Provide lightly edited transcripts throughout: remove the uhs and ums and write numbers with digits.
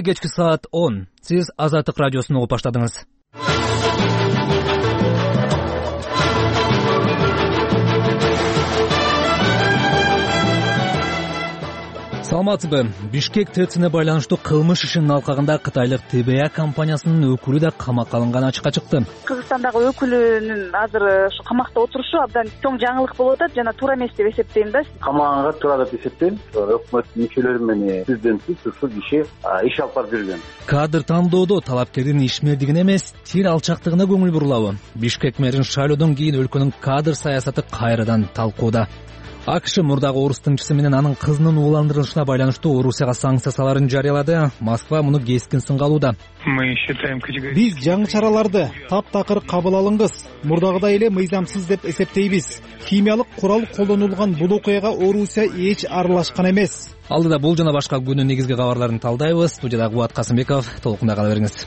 кечки саат 10. Сиз Азаттык радиосун угуп баштадыңыз. Саламатсызбы? Бишкек ТЭЦине байланыштуу кылмыш ишинин алкагында кытайлык ТБА компаниясынын өкүлү да камакка алынганы ачыкка чыкты. Кыргызстандагы өкүлүнүн азыр ушу камакта отурушу абдан чоң жаңылык болуп атат жана туура эмес деп эсептейм да. Камаганга туура деп эсептейм. Өкмөт мүчөлөрү менен президенти ушул киши иш алып барып жүргөн. Кадр тандоодо талапкердин ишмердигине эмес, тил алчактыгына көңүл бурулабы? Бишкек мэрин шайлоодон кийин өлкөнүн кадр саясаты кайрадан талкууда. АКШ мурдагы орус тыңчысы менен анын кызынын ууландырылышына байланыштуу Орусияга санкция саларын жарыялады. Москва муну кескин сынга алууда. Биз жаңы чараларды таптакыр кабыл алыңыз. Мурдагыдай эле мыйзамсыз деп эсептейбиз. Химиялык курал колдонулган бул окуяга Орусия эч аралашкан эмес. Алдыда бул жана башка күнүн негизги кабарларын талдайбыз. Студияда Кубат Касымбеков, толкунда кала бериңиз.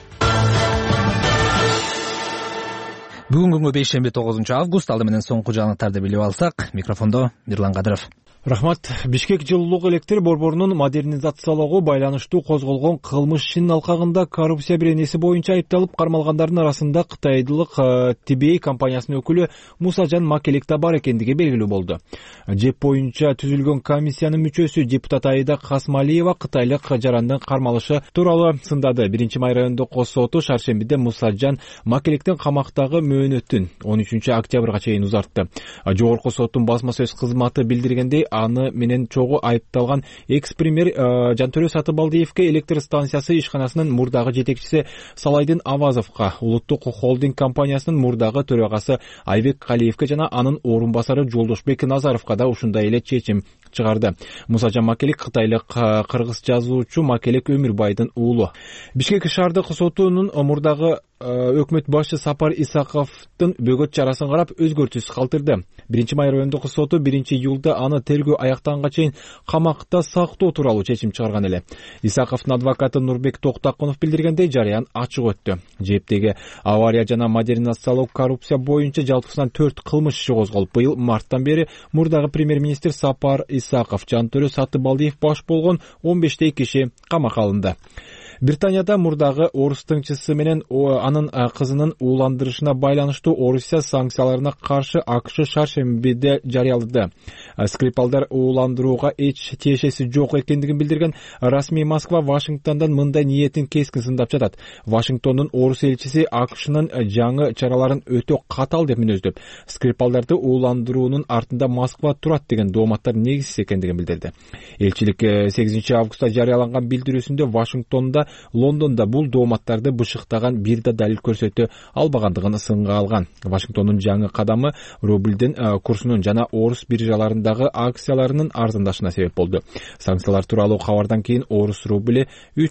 Бүгүнкү күнгө бейшемби 9 август, алды менен соңку жаңылыктарды билип алсак, микрофондо Мирлан Кадыров. Рахмат. Бишкек жылуулук электр борборунун модернизациялоого байланыштуу козголгон кылмыш ишинин алкагында коррупция беренеси боюнча айыпталып кармалгандардын арасында кытайлык ТБА компаниясынын өкүлү Мусажан Макелек да бар экендиги белгилүү болду. ЖЭП боюнча түзүлгөн комиссиянын мүчөсү депутат Аида Касмалиева кытайлык жарандын кармалышы тууралуу сындады. 1-май райондук соту шаршембиде Мусажан Макелектин камактагы мөөнөтүн 13 октябрга чейин узартты. Жогорку соттун басма сөз кызматы билдиргендей, аны менен чогуу айыпталган экс-премьер Жантөрө Сатыбалдиевке электр станциясы ишканасынын мурдагы жетекчиси Салайдын Авазовго, улуттук холдинг компаниясынын мурдагы төрагасы Айбек Калиевке жана анын орун басары Жолдошбек Назаровго да ушундай эле чечим чыгарды. Мусажан Макелек кытайлык кыргыз жазуучу Макелек Өмүрбайдын уулу. Бишкек шаардык сотунун мурдагы өкмөт башчы Сапар Исаковдун бөгөт чарасын карап өзгөртүүсүз калтырды. 1-май райондук соту 1-июлда аны тергөө аяктанганга чейин камакта сактоо тууралуу чечим чыгарган эле. Исаковдун адвокаты Нурбек Токтакунов билдиргендей, жарыян ачык өттү. ЖЭПтеги авария жана модернизациялоо коррупция боюнча жалпысынан 4 кылмыш иши козголуп, быйыл марттан бери мурдагы премьер-министр Сапар Исаков, Жантөрө Сатыбалдиев баш болгон 15 киши камакка алынды. Британияда мурдагы орус тыңчысы менен анын кызынын ууландырышына байланыштуу Орусия санкцияларына каршы АКШ шаршембиде жарыялады. Скрипалдар ууландырууга эч тиешеси жок экендигин билдирген расмий Москва Вашингтондон мындай ниетин кескин сындап жатат. Вашингтондун орус элчиси АКШнын жаңы чараларын өтө катал деп мүнөздөп, скрипалдарды ууландыруунун артында Москва турат деген дооматтар негизсиз экендигин билдирди. Элчилик 8 августта жарыяланган билдирүүсүндө Вашингтонда, Лондонда бул дооматтарды бышыктаган бир да далил көрсөтө албагандыгын сынга алган. Вашингтондун жаңы кадамы рубльдин курсунун жана орус биржаларындагы акцияларынын арзандашына себеп болду. Санкциялар тууралуу кабардан кийин орус рубли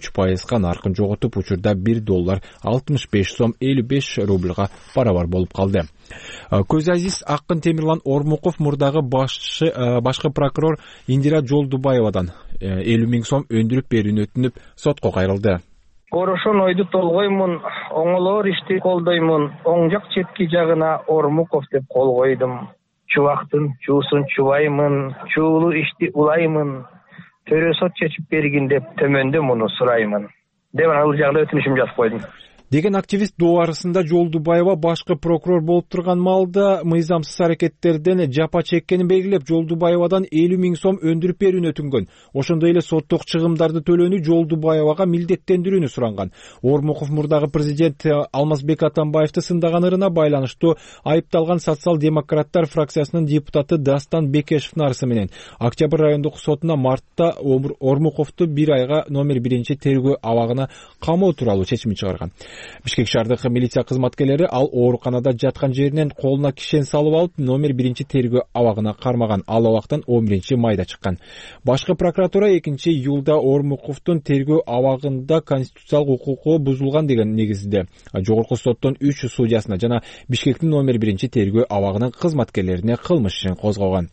3% наркын жоготуп, учурда $1 65 сом 55 рубльга барабар болуп калды. Көз Азиз Акын Темирлан Ормуков мурдагы башкы прокурор Индира Жолдубаевадан 50 000 сом өндүрүп берүүнү өтүнүп сотко кайрылды. Орошон ойду толгоймун, оңолоор ишти колдоймун, оң жак четки жагына Ормуков деп кол койдум. Чубактын чуусун чубаймын, чуулуу ишти улаймын, төрө сот чечип бергин деп төмөндө муну сураймын деп ал жагда өтүнүшүм жазып койдум деген активист дуарысында Жолдубаева башкы прокурор болуп турган маалда мыйзамсыз аракеттерден жапа чеккенин белгилеп, Жолдубаевадан 50 000 сом өндүрүп берүүнү өтүнгөн. Ошондой эле соттук чыгымдарды төлөөнү Жолдубаевага милдеттендирүүнү суранган. Ормуков мурдагы президент Алмазбек Атамбаевди сындаган ырына байланыштуу айыпталган социал-демократтар фракциясынын депутаты Дастан Бекешевдин арызы менен Октябрь райондук сотуна мартта Ормуковду 1 айга номер 1 тергөө абагына камоо тууралуу чечим чыгарган. Бишкек шаардык милиция кызматкерлери ал ооруканада жаткан жеринен колуна кишен салып алып, номер 1 тергөө абагына кармаган. Ал абактан 11 майда чыккан. Башкы прокуратура 2 июлда Ормуковдун тергөө абагында конституциялык укугу бузулган деген негизде жогорку соттон 3 судьясына жана Бишкектин номер 1 тергөө абагынын кызматкерлерине кылмыш ишин козгогон.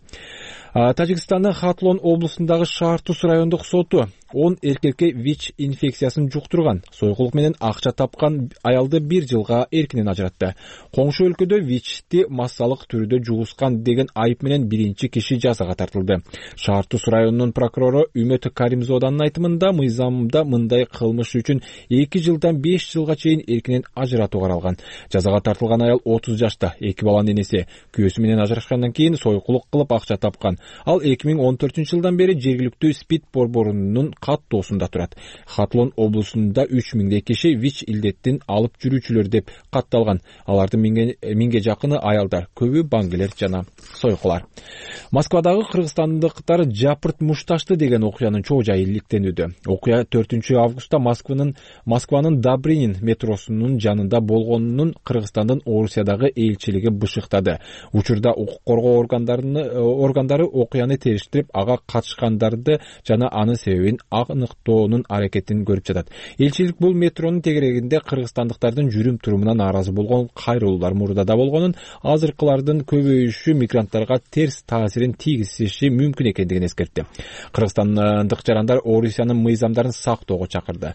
Тажикстандын Хатлон облусундагы Шартус райондук соту 10 эркекке ВИЧ инфекциясын жуктурган, сойкулук менен акча тапкан аялды 1 жылга эркинен ажыратты. Коңшу өлкөдө ВИЧти массалык түрдө жугускан деген айып менен биринчи киши жазага тартылды. Шартус районунун прокурору Үмөт Каримзоданын айтымында мыйзамда мындай кылмыш үчүн 2 жылдан 5 жылга чейин эркинен ажыратуу каралган. Жазага тартылган аял 30 жашта, 2 баланын энеси. Күйөөсү менен ажырашкандан кийин сойкулук кылып акча тапкан. Ал 2014-жылдан бери жергиликтүү СПИД борборунун каттоосунда турат. Хатлон облусунда 3000 киши ВИЧ илдеттин алып жүрүүчүлөр деп катталган. Алардын 1000ге жакыны аялдар, көбү баңгелер жана сойкулар. Москвадагы кыргызстандыктар жапырт мушташты деген окуянын чоо жайы иликтенүүдө. Окуя 4-августта Москванын Добрынин метросунун жанында болгонун Кыргызстандын Орусиядагы элчилиги бышыктады. Учурда укук коргоо органдары окуяны териштирип, ага катышкандарды жана анын себебин аныктоонун аракетин көрүп жатат. Элчилик бул метронун тегерегинде кыргызстандыктардын жүрүм турумуна нааразы болгон кайрылуулар мурдада болгонун, азыркылардын көбөйүшү мигранттарга терс таасирин тийгизиши мүмкүн экендигин эскертти. Кыргызстандык жарандар Орусиянын мыйзамдарын сактоого чакырды.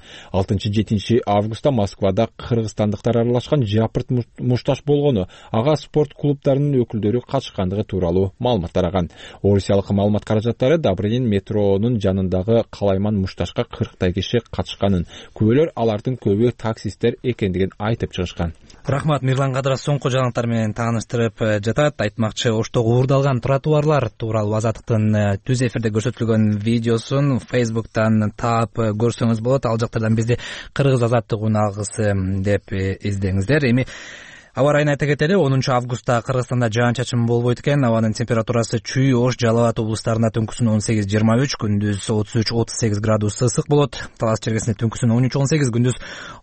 6-7 августта Москвада кыргызстандыктар аралашкан жапырт мушташ болгону, ага спорт клубдарынын өкүлдөрү катышкандыгы тууралуу маалымат тараган. Орусиялык маалымат каражаттары Добрынин метронун жанындагы калайман мушташка 40 киши катышканын, күбөлөр алардын көбү таксисттер экендигин айтып чыгышкан. Рахмат, Мирлан Кадыров соңку жаңылыктар менен тааныштырып жатат. Айтмакчы, оштогу уурдалган тротуарлар тууралуу Азаттыктын түз эфирде көрсөтүлгөн видеосун Facebook'тан таап көрсөңүз болот. Ал жактардан бизди Кыргыз Азаттык унаалгысы деп издеңиздер. Эми аба райын айта кетели. 10 августта Кыргызстанда жаан-чачын болбойт экен. Абанын температурасы Чүй, Ош, Жалал Абад облустарында түнкүсүн 18-23, күндүз 33-38 градус ысык болот. Талас чергесинде түнкүсүн 13-18, күндүз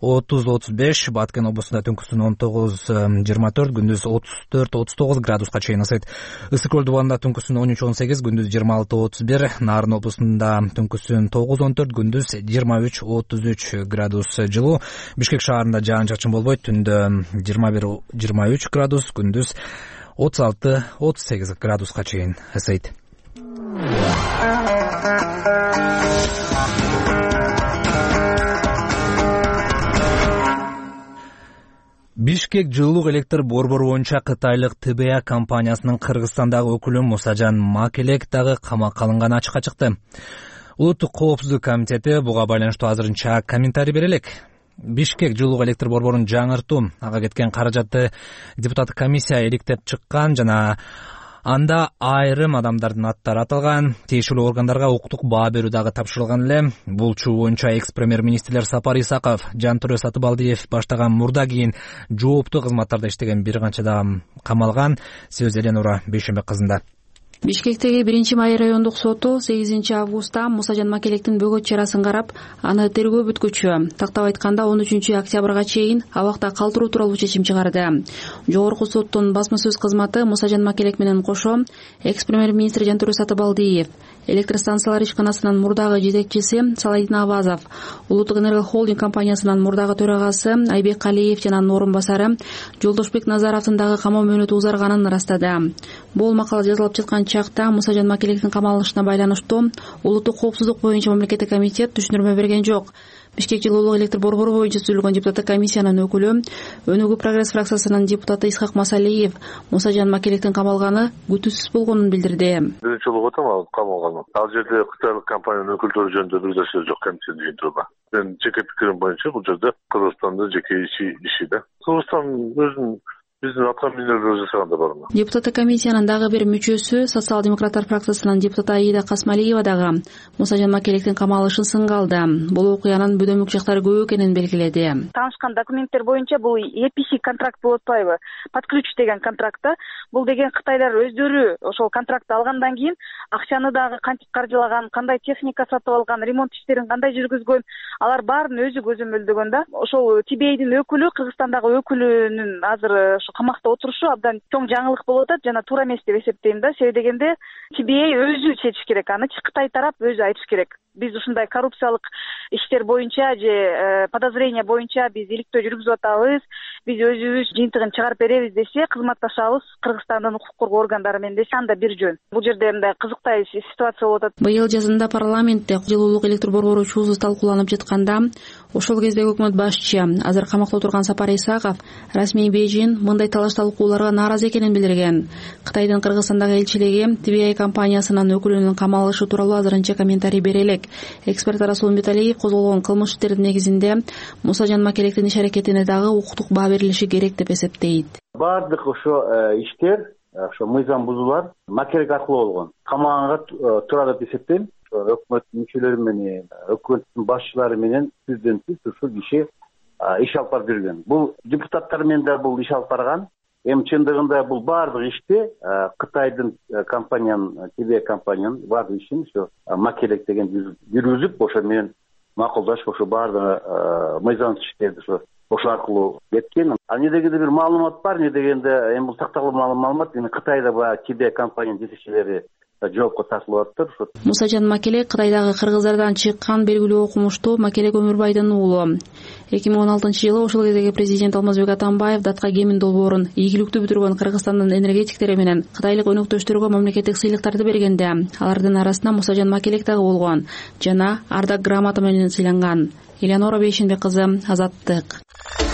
30-35, Баткен облусунда түнкүсүн 19-24, күндүз 34-39 градуска чейин ысыйт. Ысык көл дубалында түнкүсүн 13-18, күндүз 26-31, Нарын облусунда түнкүсүн 9-14, күндүз 23-33 градус жылуу. Бишкек шаарында жаан-чачын болбойт, түндө 21-23 градус, күндүз 36-38 градуска чейин ысыйт. Бишкек жылуулук электр борбору боюнча кытайлык ТБА компаниясынын Кыргызстандагы өкүлү Мусажан Макелек дагы камакка алынганы ачыкка чыкты. Улуттук коопсуздук комитети буга байланыштуу азырынча комментарий бере элек. Бишкек жылуулук электр борборун жаңыртуу, ага кеткен каражатты депутаттык комиссия иликтеп чыккан жана анда айрым адамдардын аттары аталган. Тиешелүү органдарга укуктук баа берүү дагы тапшырылган эле. Бул чуу боюнча экс-премьер-министрлер Сапар Исаков, Жантөрө Сатыбалдиев баштаган мурда кийин жооптуу кызматтарда иштеген бир канча да камалган. Сөз Эленура Бейшембек кызында. Бишкектеги 1-Май райондук соту 8 августта Мусажан Макелектин бөгөт чарасын карап, аны тергөө бүткүчү, тактап айтканда 13 октябрга чейин абакта калтыруу тууралуу чечим чыгарды. Жогорку соттун басма сөз кызматы Мусажан Макелек менен кошо экс-премьер-министр Жантөрө Сатыбалдиев, электр станциялар ишканасынын мурдагы жетекчиси Саладин Абазов, Улуттук энергия холдинг компаниясынын мурдагы төрагасы Айбек Калиев жана анын орун басары Жолдошбек Назаровдун дагы камоо мөөнөтү узарганын ырастады. Бул макала жазылып жаткан чакта Мусажан Макелектин камалышына байланыштуу Улуттук коопсуздук боюнча мамлекеттик комитет түшүндүрмө берген жок. Бишкек жылуулук электр борбору боюнча түзүлгөн депутаттык комиссиянын өкүлү, Өнүгүү прогресс фракциясынын депутаты Исхак Масалиев Мусажан Макелектин камалганы күтүүсүз болгонун билдирди. Биринчи жолу атам камалган. Ал жерде кытайлык компаниянын өкүлдөрү жөнүндө бир нерсе жок комиссиянын жыйынтыгында. Мен жеке пикирим боюнча бул жерде Кыргызстанда жеке иши да. Кыргызстан өзүнүн биздин аткан минерлер жасаганда бармы? Депутаттык комиссиянын дагы бир мүчөсү социал-демократтар фракциясынын депутаты Аида Касмалиева дагы Мусажан Макелектин камалышын сынга алды. Бул окуянын бөдөмүк жактары көп экенин белгиледи. Таанышкан документтер боюнча бул EPC контракт болуп атпайбы? Под ключ деген контрактта. Бул деген Кытайлар өздөрү ошол контрактты алгандан кийин акчаны дагы кантип каржылаган, кандай техника сатып алган, ремонт иштерин кандай жүргүзгөн, алар баарын өзү көзөмөлдөгөн да. Ошол TBA'дин өкүлү, Кыргызстандагы өкүлүнүн азыр камакта отурушу абдан чоң жаңылык болуп атат жана туура эмес деп эсептейм да. Себеби дегенде TBA өзү чечиш керек, аны Кытай тарап өзү айтыш керек. Биз ушундай коррупциялык иштер боюнча же подозрение боюнча биз иликтөө жүргүзүп атабыз. биз өзүбүз жыйынтыгын чыгарып беребиз десе, кызматташабыз Кыргызстандын укук коргоо органдары менен десе, анда бир жөн. Бул жерде мындай кызыктай ситуация болуп атат. Быйыл жазында парламентте жылуулук электр борбору чуусу талкууланып жатканда, ошол кезде өкмөт башчы, азыр камакта отурган Сапар Исаков расмий Бейжин мындай талаш талкууларга нааразы экенин билдирген. Кытайдын Кыргызстандагы элчилиги TBI компаниясынын өкүлүнүн камалышы тууралуу азырынча комментарий бере элек. Эксперт Расул Металиев козголгон кылмыш иштердин негизинде Мусажан Макелектин иш-аракетине дагы укуктук баа берилиши керек деп эсептейт. Баардык ошо иштер, ошо мыйзам бузуулар Макелек аркылуу болгон. Камаганга тура деп эсептейм. Өкмөт мүчөлөрү менен, өкмөттүн башчылары менен президенти ушул киши иш алып барып жүргөн. Бул депутаттар менен да бул иш алып барган. Эми чындыгында бул баардык ишти Кытайдын компаниянын, TBI компаниянын баардык ишин ошо Макелек деген жүргүзүп, ошо менен макулдашып, ошо баардык мыйзамдык иштерди ошо аркылуу кеткен. Не дегенде бир маалымат бар, не дегенде эми бул такталган маалымат, эми Кытайда баягы TBI компаниянын жетекчилери жоопко тартылып атыптыр. Мусажан Макелек Кытайдагы кыргыздардан чыккан белгилүү окумуштуу Макелек Өмүрбайдын уулу. 2016-жылы ошол кездеги президент Алмазбек Атамбаев датка кемин долбоорун ийгиликтүү бүтүргөн Кыргызстандын энергетиктери менен кытайлык өнөктөштөргө мамлекеттик сыйлыктарды бергенде, алардын арасында Мусажан Макелек дагы болгон жана Ардак грамота менен сыйланган. Элеонора Бейшенбек кызы, Азаттык.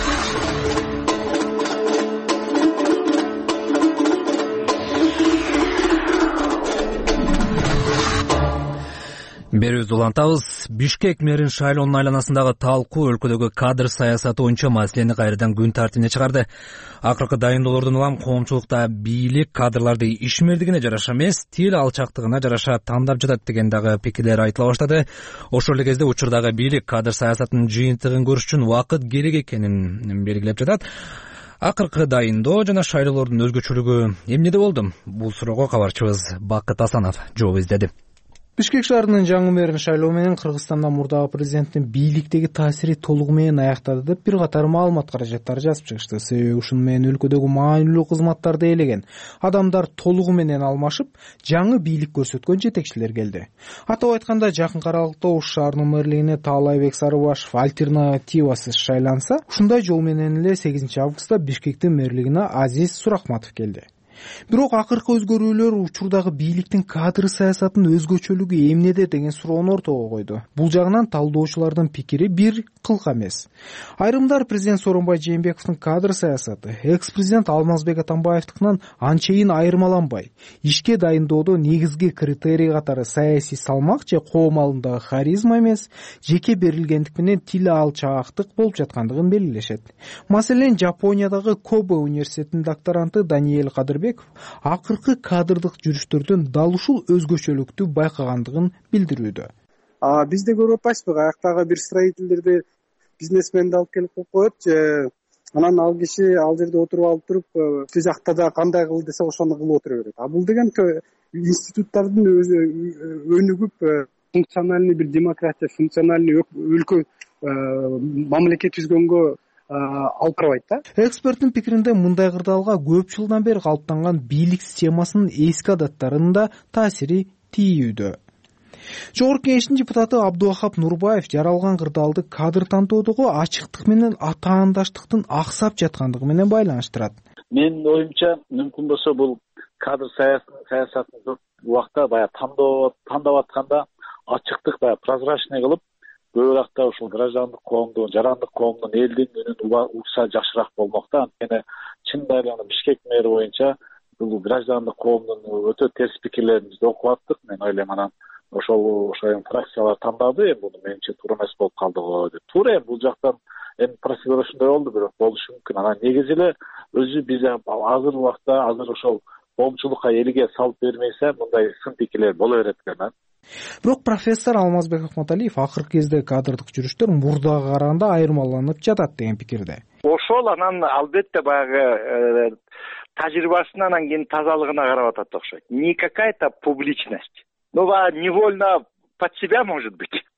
Берүүбүздү улантабыз. Бишкек мэрин шайлоонун айланасындагы талкуу өлкөдөгү кадр саясаты боюнча маселени кайрадан күн тартибине чыгарды. Акыркы дайындоолордон улам коомчулукта бийлик кадрларды ишмердигине жараша эмес, тил алчактыгына жараша тандап жатат деген дагы пикирлер айтыла баштады. Ошол эле кезде учурдагы бийлик кадр саясатынын жыйынтыгын көрүш үчүн убакыт керек экенин белгилеп жатат. Акыркы дайындоо жана шайлоолордун өзгөчөлүгү эмнеде болду? Бул суроого кабарчыбыз Бакыт Асанов жооп издеди. Бишкек шаарынын жаңы мэрин шайлоо менен Кыргызстанда мурдагы президенттин бийликтеги таасири толугу менен аяктады деп бир катар маалымат каражаттары жазып чыгышты. Себеби ушуну менен өлкөдөгү маанилүү кызматтарды ээлеген адамдар толугу менен алмашып, жаңы бийлик көрсөткөн жетекчилер келди. Атап айтканда, жакынкы аралыкта Ош шаарынын мэрлигине Таалайбек Сарыбашев альтернативасыз шайланса, ушундай жол менен эле 8 августта Бишкектин мэрлигине Азиз Сурахматов келди. Бирок акыркы өзгөрүүлөр учурдагы бийликтин кадр саясатынын өзгөчөлүгү эмнеде деген суроону ортого койду. Бул жагынан талдоочулардын пикири бир кылка эмес. Айрымдар президент Сооронбай Жээнбековдун кадр саясаты экс-президент Алмазбек Атамбаевдикинен анчейин айырмаланбай, ишке дайындоодо негизги критерий катары саясий салмак же коом алдындагы харизма эмес, жеке берилгендик менен тил алчаактык болуп жаткандыгын белгилешет. Маселен, Жапониядагы Кобе университетинин докторанты Даниэль Кадырбек акыркы кадрдык жүрүштөрдөн дал ушул өзгөчөлүктү байкагандыгын билдирүүдө. Бизде көрүп атпайсызбы, аяктагы бир строительдерди бизнесменди алып келип коет же анан ал киши ал жерде отуруп алып туруп, тил жакта да кандай кыл десе ошону кылып отура берет. Бул деген институттардын өнүгүп, функциональный бир демократия, функциональный өлкө мамлекет түзгөнгө алып барбайт да. Эксперттин пикиринде мындай кырдаалга көп жылдан бери калыптанган бийлик системасынын эски адаттарынын да таасири тийүүдө. Жогорку Кеңештин депутаты Абдувахап Нурбаев жаралган кырдаалды кадр тандоодогу ачыктык менен атаандаштыктын аксап жаткандыгы менен байланыштырат. Менин оюмча, мүмкүн болсо бул кадр саясатын көп убакта баягы тандап атканда ачыктык, баягы прозрачный кылып, көбүрөөк ушул граждандык коомдун, жарандык коомдун элдин үнүн укса жакшыраак болмок да. Анткени чындап эле Бишкек мэри боюнча бул граждандык коомдун өтө терс пикирлерин биз окуп аттык. Мен ойлойм, анан ошол фракциялар тандады, бул менимче туура эмес болуп калды го деп. Туура, бул жактан процедура ушундай болду, бирок болушу мүмкүн. Анан негизи эле өзү биз азыр убакта ошол коомчулукка элге салып бермейсе, мындай сын пикирлер боло берет экен. Бирок профессор Алмазбек Акматалиев акыркы кезде кадрдык жүрүштөр мурдага караганда айырмаланып жатат деген пикирде. Ошол анан албетте баягы тажрыйбасына, анан кийин тазалыгына карап атат окшойт. Не какая-то публичность, но невольно под себя, может быть.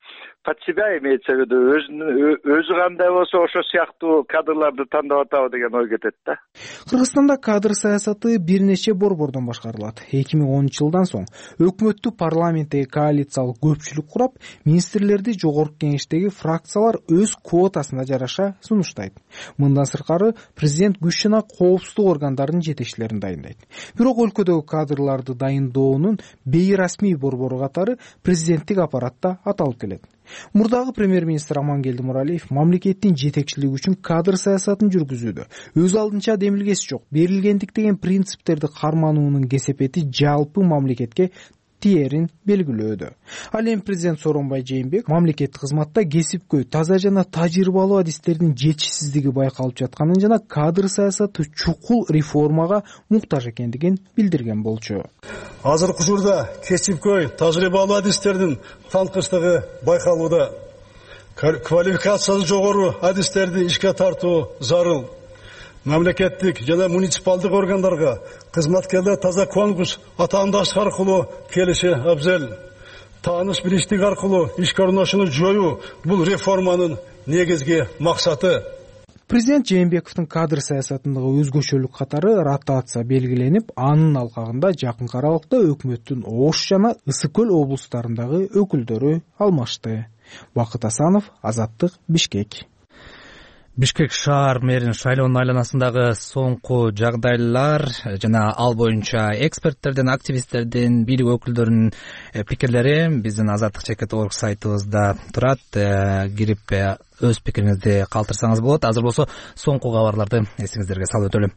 под себя имеется в виду өзү кандай болсо ошо сыяктуу кадрларды тандап атабы деген ой кетет да. Кыргызстанда кадр саясаты бир нече борбордон башкарылат. 2010-жылдан соң өкмөттү парламенттеги коалициялык көпчүлүк курап, министрлерди жогорку кеңештеги фракциялар өз квотасына жараша сунуштайт. Мындан сыркары президент күч жана коопсуздук органдарынын жетекчилерин дайындайт. Бирок өлкөдөгү кадрларды дайындоонун бейрасмий борбору катары президенттик аппаратта аталып келет. Мурдагы премьер-министр Амангелди Муралиев мамлекеттин жетекчилиги үчүн кадр саясатын жүргүзүүдө өз алдынча демилгеси жок, берилгендик деген принциптерди кармануунун кесепети жалпы мамлекетке тиерин белгилөөдө. Ал эми президент Сооронбай Жээнбеков мамлекеттик кызматта кесипкөй, таза жана тажрыйбалуу адистердин жетишсиздиги байкалып жатканын жана кадр саясаты чукул реформага муктаж экендигин билдирген болчу. Азыркы учурда кесипкөй, тажрыйбалуу адистердин танкычтыгы байкалууда. Квалификациясы жогору адистерди ишке тартуу зарыл. Мамлекеттик жана муниципалдык органдарга кызматкерлер таза конкурс атаандаштык аркылуу келиши абзел. Тааныш билиштик аркылуу ишке орношууну жоюу бул реформанын негизги максаты. Президент Жээнбековдун кадр саясатындагы өзгөчөлүк катары ротация белгиленип, анын алкагында жакынкы аралыкта өкмөттүн Ош жана Ысык көл облустарындагы өкүлдөрү алмашты. Бакыт Асанов, Азаттык, Бишкек. Бишкек шаар мэрин шайлоонун айланасындагы соңку жагдайлар жана ал боюнча эксперттердин, активисттердин, бийлик өкүлдөрүнүн пикирлери биздин Азаттык чекит.org сайтыбызда турат. Кирип өз пикириңизди калтырсаңыз болот. Азыр болсо соңку кабарларды эсиңиздерге салып өтөлүм.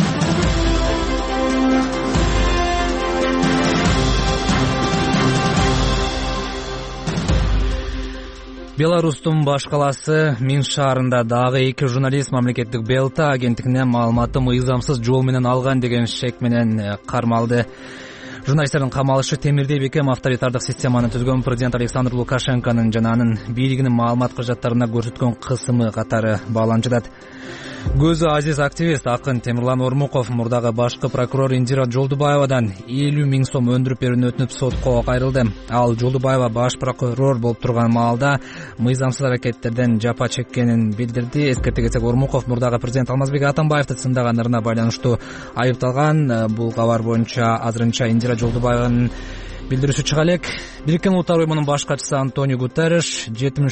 Беларустун баш калаасы Минск шаарында дагы 2 журналист мамлекеттик БЛТ агенттигинен маалыматты мыйзамсыз жол менен алган деген шек менен кармалды. Журналисттердин камалышы Темирдей Бекем авторитардык системаны түзгөн президент Александр Лукашенконун жана анын бийлигинин маалымат кыжаттарына көрсөткөн кысымы катары бааланып жатат. Көзү азиз активист акын Темирлан Ормуков мурдагы башкы прокурор Индира Жолдубаевадан 50 000 сом өндүрүп берүүнү өтүнүп сотко кайрылды. Ал Жолдубаева баш прокурор болуп турган маалда мыйзамсыз аракеттерден жапа чеккенин билдирди. Эскерте кетсек, Ормуков мурдагы президент Алмазбек Атамбаевди сындагандарына байланыштуу айыпталган. Бул кабар боюнча азырынча Индира Жолдубаеванын билдирүүсү чыга элек. Бириккен Улуттар уюмунун баш катчысы Антонио Гутерриш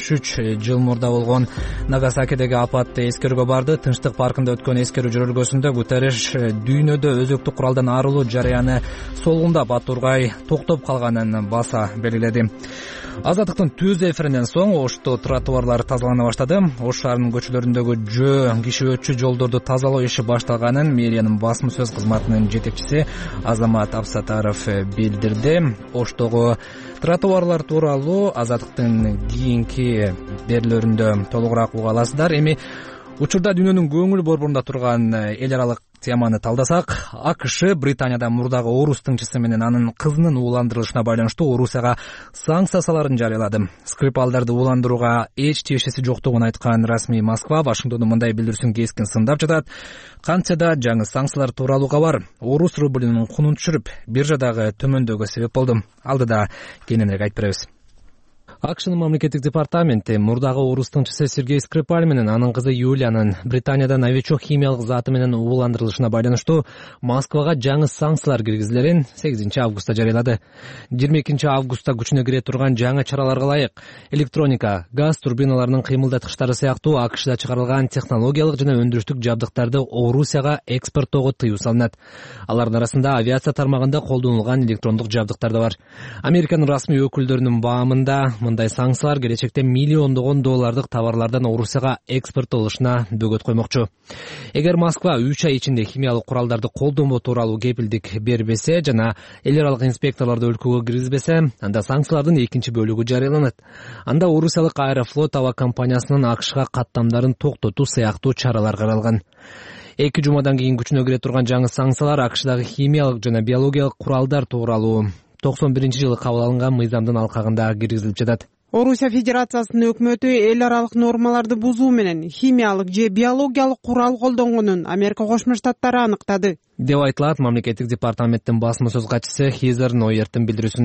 73 жыл мурда болгон Нагасакидеги апатты эскерүүгө барды. Тынчтык паркында өткөн эскерүү жөрөлгөсүндө Гутерриш дүйнөдө өзөктүк куралдан арылуу жарыяны солундап атургай токтоп калганын баса белгиледи. Азаттыктын түз эфиринен соң Ошто тротуарлар тазалана баштады. Ош шаарынын көчөлөрүндөгү жөө киши өтчү жолдорду тазалоо иши башталганын мэриянын басма сөз кызматынын жетекчиси Азамат Абсатаров билдирди. Оштогу тротуарлар тууралуу Азаттыктын кийинки берүүлөрүндө толугураак уга аласыздар. Эми учурда дүйнөнүн көңүл борборунда турган эл аралык теманы талдасак, АКШ Британияда мурдагы орус тыңчысы менен анын кызынын ууландырылышына байланыштуу Орусияга санкцияларын жарыялады. Скрипалдарды ууландырууга эч тиешеси жоктугун айткан расмий Москва Вашингтондун мындай билдирүүсүн кескин сындап жатат. Кантсе да жаңы санкциялар тууралуу кабар орус рублинин кунун түшүрүп, биржадагы төмөндөөгө себеп болду. Алдыда кененирээк айтып беребиз. АКШнын мамлекеттик департаменти мурдагы орус тыңчысы Сергей Скрипаль менен анын кызы Юлиянын Британияда новичок химиялык заты менен ууландырылышына байланыштуу Москвага жаңы санкциялар киргизилерин 8 августта жарыялады. 22 августта күчүнө кире турган жаңы чараларга ылайык электроника, газ турбиналарынын кыймылдаткычтары сыяктуу АКШда чыгарылган технологиялык жана өндүрүштүк жабдыктарды Орусияга экспорттоого тыюу салынат. Алардын арасында авиация тармагында колдонулган электрондук жабдыктар да бар. Американын расмий өкүлдөрүнүн баамында мындай санкциялар келечекте миллиондогон доллардык товарлардан Орусияга экспорттолушуна бөгөт коймокчу. Эгер Москва 3 ай ичинде химиялык куралдарды колдонбоо тууралуу кепилдик бербесе жана эл аралык инспекторлорду өлкөгө киргизбесе, анда санкциялардын экинчи бөлүгү жарыяланат. Анда Орусиялык Аэрофлот аба компаниясынын АКШга каттамдарын токтотуу сыяктуу чаралар каралган. 2 жумадан кийин күчүнө кире турган жаңы санкциялар АКШдагы химиялык жана биологиялык куралдар тууралуу 91-жылы кабыл алынган мыйзамдын алкагында киргизилип жатат. Орусия Федерациясынын өкмөтү эл аралык нормаларды бузуу менен химиялык же биологиялык курал колдонгонун Америка Кошмо Штаттары аныктады, деп айтылат мамлекеттик департаменттин басма сөз катчысы Хизер Нойерттин билдирүүсүндө.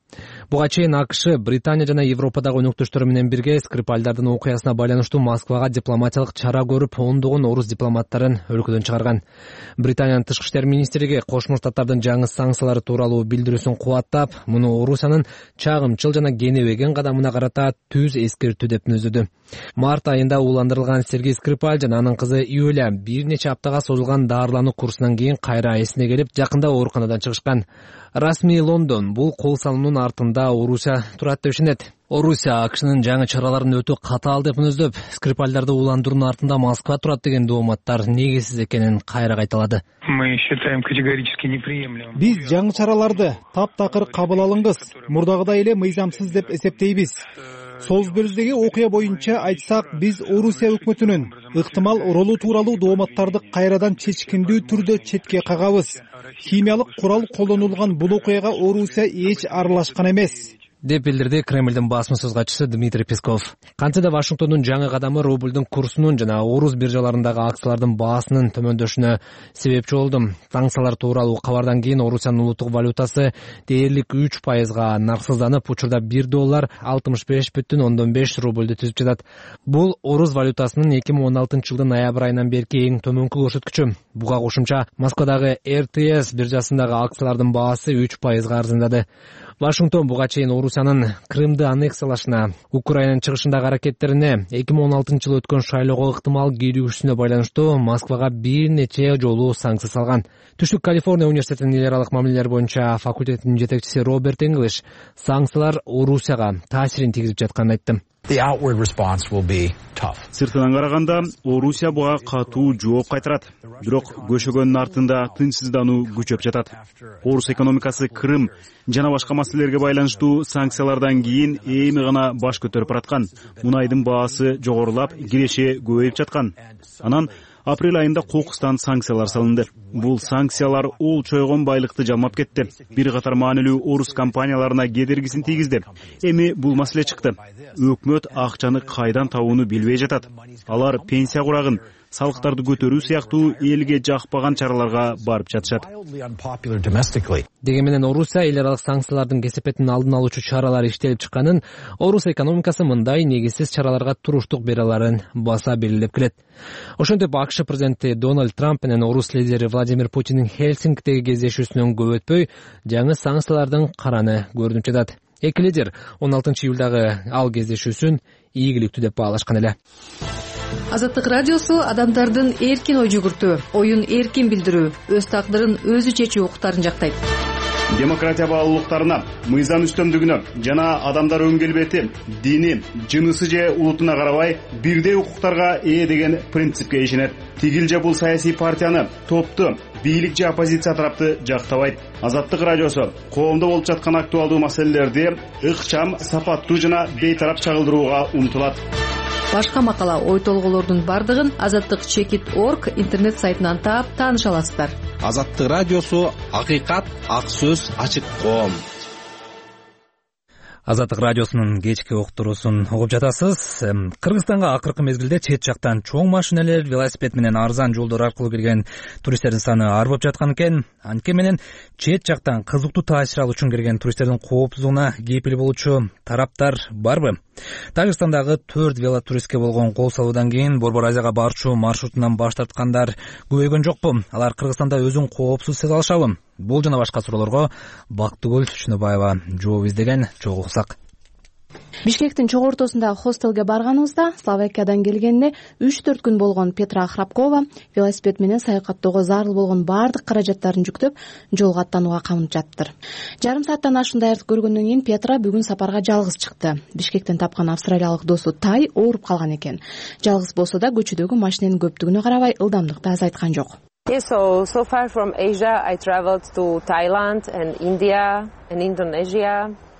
Буга чейин АКШ, Британия жана Европадагы өнөктөштөрү менен бирге Скрипальдардын окуясына байланыштуу Москвага дипломатиялык чара көрүп, ондогон орус дипломаттарын өлкөдөн чыгарган. Британиянын тышкы иштер министрлиги Кошмо Штаттардын жаңы санкциялары тууралуу билдирүүсүн кубаттап, муну Орусиянын чагымчыл жана кенебеген кадамына карата түз эскертүү деп мүнөздөдү. Март айында ууландырылган Сергей Скрипаль жана анын кызы Юля бир нече аптага созулган дарылануу курсунан кийин кайра эсине келип, жакында ооруканадан чыгышкан. Расмий Лондон бул кол салуунун артында Орусия турат деп ишенет. Орусия АКШнын жаңы чараларын өтө катаал деп мүнөздөп, Скрипальдарды ууландыруунун артында Москва турат деген дооматтар негизсиз экенин кайра кайталады. Мы считаем категорически неприемлемым. Биз жаңы чараларды таптакыр кабыл алыңыз, мурдагыдай эле мыйзамсыз деп эсептейбиз. Солсбергдеги окуя боюнча айтсак, биз Орусия өкмөтүнүн ыктымал ролу тууралуу дооматтарды кайрадан чечкиндүү түрдө четке кагабыз. Химиялык курал колдонулган бул окуяга Орусия эч аралашкан эмес, деп билдирди Кремлдин басма сөз катчысы Дмитрий Песков. Кантсе да Вашингтондун жаңы кадамы рублдун курсунун жана орус биржаларындагы акциялардын баасынын төмөндөшүнө себепчи болду. Санкциялар тууралуу кабардан кийин Орусиянын улуттук валютасы дээрлик 3%га нарксызданып, учурда $1 65,5 рубльдү түзүп жатат. Бул орус валютасынын 2016 жылдын ноябрь айынан берки эң төмөнкү көрсөткүчү. Буга кошумча Москвадагы РТС биржасындагы акциялардын баасы 3%га арзандады. Вашингтон буга чейин Орусиянын Крымды аннексиялашына, Украинанын чыгышындагы аракеттерине, 2016 жылы өткөн шайлоого ыктымал кирүүсүнө байланыштуу Москвага бир нече жолу санкция салган. Түштүк Калифорния университетинин эл аралык мамилелер боюнча факультетинин жетекчиси Роберт English санкциялар Орусияга таасирин тийгизип жатканын айтты. Сыртынан караганда, Орусия буга катуу жооп кайтарат. Бирок көшөгөндүн артында тынчсыздануу күчөп жатат. Орус экономикасы Крым жана башка маселелерге байланыштуу санкциялардан кийин эми гана баш көтөрүп бараткан. Мунайдын баасы жогорулап, киреше көбөйүп жаткан. Анан апрель айында кокустан санкциялар салынды. Бул санкциялар ол чойгон байлыкты жалмап кетти. Бир катар маанилүү орус компанияларына кедергисин тийгизди. Эми бул маселе чыкты. Өкмөт акчаны кайдан табууну билбей жатат. Алар пенсия курагын, салыктарды көтөрүү сыяктуу элге жакпаган чараларга барып жатышат. Деги менен Орусия эл аралык санкциялардын кесепетин алдын алуучу чаралар иштелип чыкканын, орус экономикасы мындай негизсиз чараларга туруштук бере аларын баса белгилеп келет. Ошентип АКШ президенти Дональд Трамп менен орус лидери Владимир Путиндин Хельсинкидеги кездешүүсүнөн көп өтпөй жаңы санкциялардын караны көрүнүп жатат. Эки лидер 16 июлдагы ал кездешүүсүн ийгиликтүү деп баалашкан эле. Азаттык радиосу адамдардын эркин ой жүгүртүү, оюн эркин билдирүү, өз тагдырын өзү чечүү укуктарын жактайт. Демократия баалуулуктарына, мыйзам үстөмдүгүнө жана адамдар өн келбети, дини, жынысы же улутуна карабай бирдей укуктарга ээ деген принципке ишенет. Тигил же бул саясий партияны, топту, бийлик же оппозиция тарапты жактабайт. Азаттык радиосу коомдо болуп жаткан актуалдуу маселелерди ыкчам, сапаттуу жана бейтарап чагылдырууга умтулат. Башка макала, ой толгоолордун бардыгын azattik.org интернет сайтынан таап тааныша аласыздар. Азаттык радиосу акыйкат, ак сөз, ачык коом. Азаттык радиосунун кечки уктуруусун угуп жатасыз. Кыргызстанга акыркы мезгилде чет жактан чоң машинелер, велосипед менен арзан жолдор аркылуу келген туристтердин саны арбап жаткан экен. Анткени менен чет жактан кызыктуу таасир алуу үчүн келген туристтердин коопсуздугуна кепил болуучу тараптар барбы? Тажикстандагы 4 велотуристке болгон кол салуудан кийин Борбор Азияга барчу маршрутунан баш тарткандар көбөйгөн жокпу? Алар Кыргызстанда өзүн коопсуз сезе алышабы? Бул жана башка суроолорго Бактыгүл Чүчүнөбаева жооп издеген. Чогулсак. Бишкектин чогуу ортосундагы хостелге барганыбызда Словакиядан келгенине 3-4 күн болгон Петра Храпкова велосипед менен саякаттоого зарыл болгон бардык каражаттарын жүктөп жолго аттанууга камынып жатыптыр. Жарым сааттан ашуун даярдык көргөндөн кийин Петра бүгүн сапарга жалгыз чыкты. Бишкектен тапкан австралиялык досу Тай ооруп калган экен. Жалгыз болсо да көчөдөгү машиненин көптүгүнө карабай ылдамдыкты азайткан жок. So far from Asia, I traveled to Thailand and India and Indonesia.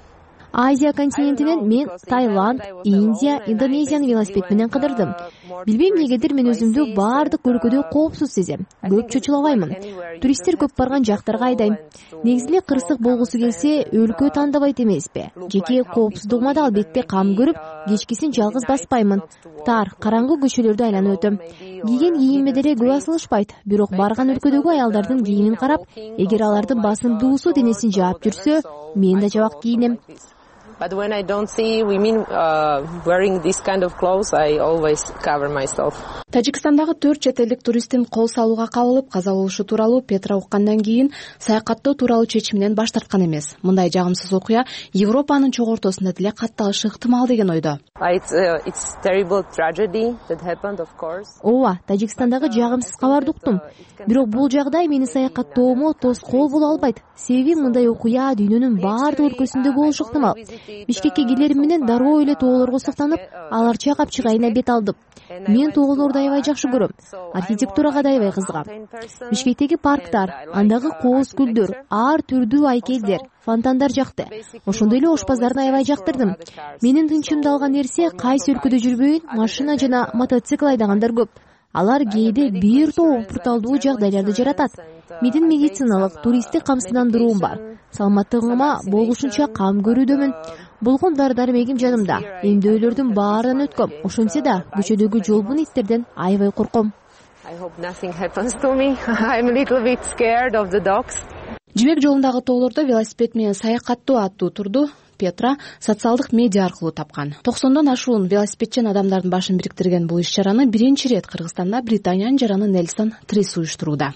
Азия континентинен мен Таиланд, Индия, Индонезияны велосипед менен кыдырдым. Билбейм эмнегедир мен өзүмдү баардык өлкөдө коопсуз сезем. Көп чочулабаймын. Туристтер көп барган жактарга айдайм. Негизи эле кырсык болгусу келсе, өлкө тандабайт эмеспи. Жеке коопсуздугума да албетте кам көрүп, кечкисин жалгыз баспаймын. Тар, караңгы көчөлөрдү айланып өтөм. Кийген кийимиме деле күбө асылышпайт. Бирок барган өлкөдөгү аялдардын кийимин карап, эгер алардын басымдуусу денесин жаап жүрсө, мен да жабак кийинем. But when I don't see women wearing this kind of clothes, I always cover myself. Тажикстандагы 4 чет элдик туристтин кол салууга кабылып каза болушу тууралуу Петра уккандан кийин саякаттоо тууралуу чечиминен баш тарткан эмес. Мындай жагымсыз окуя Европанын чогуу ортосунда деле катталышы ыктымал деген ойдо. It's terrible tragedy that happened, of course. Ооба, Тажикстандагы жагымсыз кабарды уктум. Бирок бул жагдай мени саякаттоомо тоскоол боло албайт. Себеби мындай окуя дүйнөнүн баардык өлкөсүндө болушу ыктымал. Бишкекке келерим менен дароо эле тоолорго суктанып, аларча капчыгайына бет алдым. Мен тоолорду аябай жакшы көрөм. Архитектурага да аябай кызыгам. Бишкектеги парктар, андагы кооз гүлдөр, ар түрдүү айкелдер, фонтандар жакты. Ошондой эле ошпаздарды аябай жактырдым. Менин тынчымды алган нерсе кайсы өлкөдө жүрбөйүн, машина жана мотоцикл айдагандар көп. Алар кээде бир топ бурталдуу жагдайларды жаратат. Менин медициналык, туристтик камсыздандыруум бар. Саламаттыгыма болушунча кам көрүүдөмүн. Болгон дар-дармегим жанымда. Эмдөөлөрдүн баарынан өткөм. Ошентсе да көчөдөгү жолбун иттерден аябай корком. I hope nothing happens to me. I'm a little bit scared of the dogs. Жибек жолундагы тоолордо велосипед менен саякаттоо аттуу турду Петра социалдык медиа аркылуу тапкан. 90дон ашуун велосипедчен адамдардын башын бириктирген бул иш-чараны биринчи ирет Кыргызстанда Британиянын жараны Нельсон Трис уюштурууда.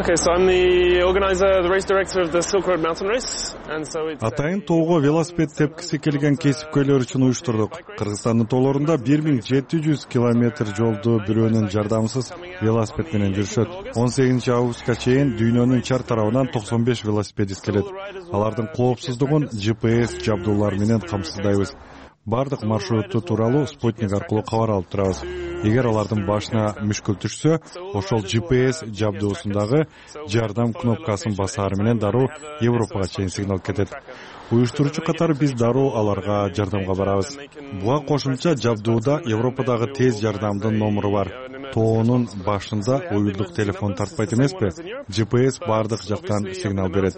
Атайын тоого велосипед тепкиси келген кесипкөйлөр үчүн уюштурдук. Кыргызстандын тоолорунда 1700 километр жолду бирөөнүн жардамсыз велосипед менен жүрүшөт. 18 августка чейин дүйнөнүн чар тарабынан 95 велосипедист келет. Алардын коопсуздугун GPS жабдуулар менен камсыздайбыз. Бардык маршрутту тууралуу спутник аркылуу кабар алып турабыз. Эгер алардын башына мүшкүл түшсө, ошол GPS жабдуусундагы жардам кнопкасын басаары менен дароо Европага чейин сигнал кетет. Уюштуруучу катары биз дароо аларга жардамга барабыз. Буга кошумча жабдууда Европадагы тез жардамдын номуру бар. Тоонун башында уюлдук телефон тартпайт эмеспи? GPS бардык жактан сигнал берет.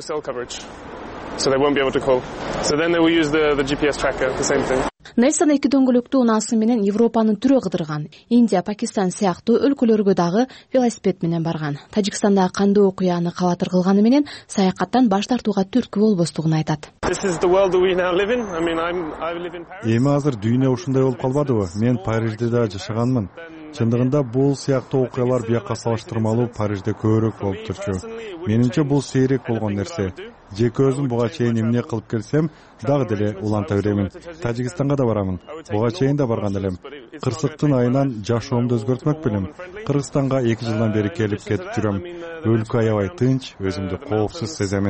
So they won't be able to call. So then they will use the GPS tracker, the same thing. Нельсон 2 дөңгөлөктүү унаасы менен Европанын түрү кыдырган. Индия, Пакистан сыяктуу өлкөлөргө дагы велосипед менен барган. Тажикстанда кандуу окуяны кабатыр кылганы менен саякаттан баш тартууга түрткү болбостугун айтат. Эми азыр дүйнө ушундай болуп калбадыбы? Мен Парижде да жашаганмын. Чындыгында бул сыяктуу окуялар бияка салыштырмалуу Парижде көбүрөөк болуп турчу. Менимче бул сейрек болгон нерсе. Жеке өзүм буга чейин эмне кылып келсем, дагы деле уланта беремин. Тажикстанга да барамын. Буга чейин да барган элем. Кырсыктын айынан жашоомду өзгөртмөк белем. Кыргызстанга 2 жылдан бери келип кетип жүрөм. Өлкө аябай тынч, өзүмдү коопсуз сеземин.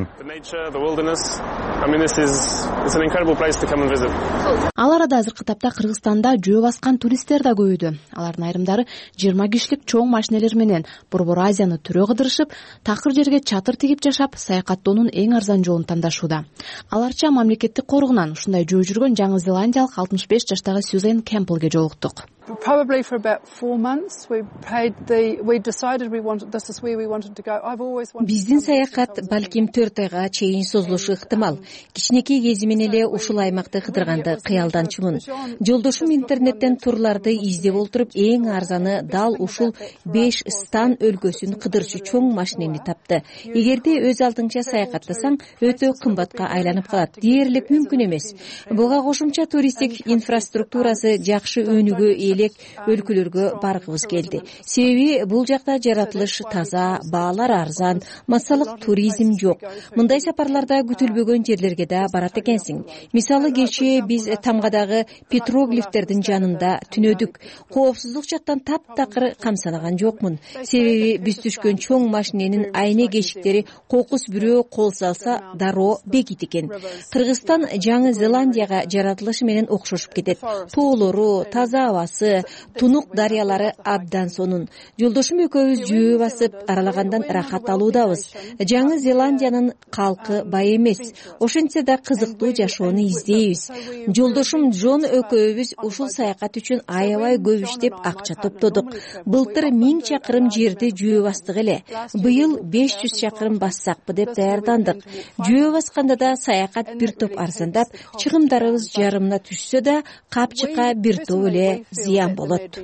Ал арада азыркы тапта Кыргызстанда жөө баскан туристтер да көбөйдү. Алардын айрымдары 20 кишилик чоң машинелер менен Борбор Азияны түрө кыдырышып, такыр жерге чатыр тигип жашап, саякаттоонун эң арзан жолун тандашууда. Аларча мамлекеттик коргунан ушундай жөө жүргөн Жаңы Зеландиялык 65 жаштагы Сюзен Кемплге жолуктук. Probably for about 4 months we decided this is where we wanted to go. I've always wanted. Биздин саякат балким 4 айга чейин созулушу ыктымал. Кичинекей кезимен эле ушул аймакты кыдырганды кыялданчумун. Жолдошум интернеттен турларды издеп олтуруп, эң арзаны дал ушул 5 стан өлкөсүн кыдырчу чоң машинени тапты. Эгерде өз алдыңча саякаттасаң, өтө кымбатка айланып калат. Дээрлик мүмкүн эмес. Буга кошумча туристтик инфраструктурасы жакшы өнүгүү өлкөлөргө баргыбыз келди. Себеби бул жакта жаратылыш таза, баалар арзан, массалык туризм жок. Мындай сапарларда күтүлбөгөн жерлерге да барат экенсиң. Мисалы кечээ биз Тамгадагы петроглифтердин жанында түнөдүк. Коопсуздук жактан таптакыр камсанаган жокмун. Себеби биз түшкөн чоң машиненин айне кешиктери кокус бирөө кол салса дароо бекит экен. Кыргызстан Жаңы Зеландияга жаратылышы менен окшошуп кетет. Тоолору, таза абасы, Ыссы Тунук дарыялары абдан сонун. Жолдошум экөөбүз жөө басып аралагандан рахат алуудабыз. Жаңы Зеландиянын калкы бай эмес. Ошентсе да кызыктуу жашоону издейбиз. Жолдошум Джон экөөбүз ушул саякат үчүн аябай көп иштеп акча топтодук. Былтыр 1000 чакырым жерди жөө бастык эле. Быйыл 500 чакырым бассакпы деп даярдандык. Жөө басканда да саякат бир топ арзандап, чыгымдарыбыз жарымына түшсө да, капчыкка бир топ эле зыян болот.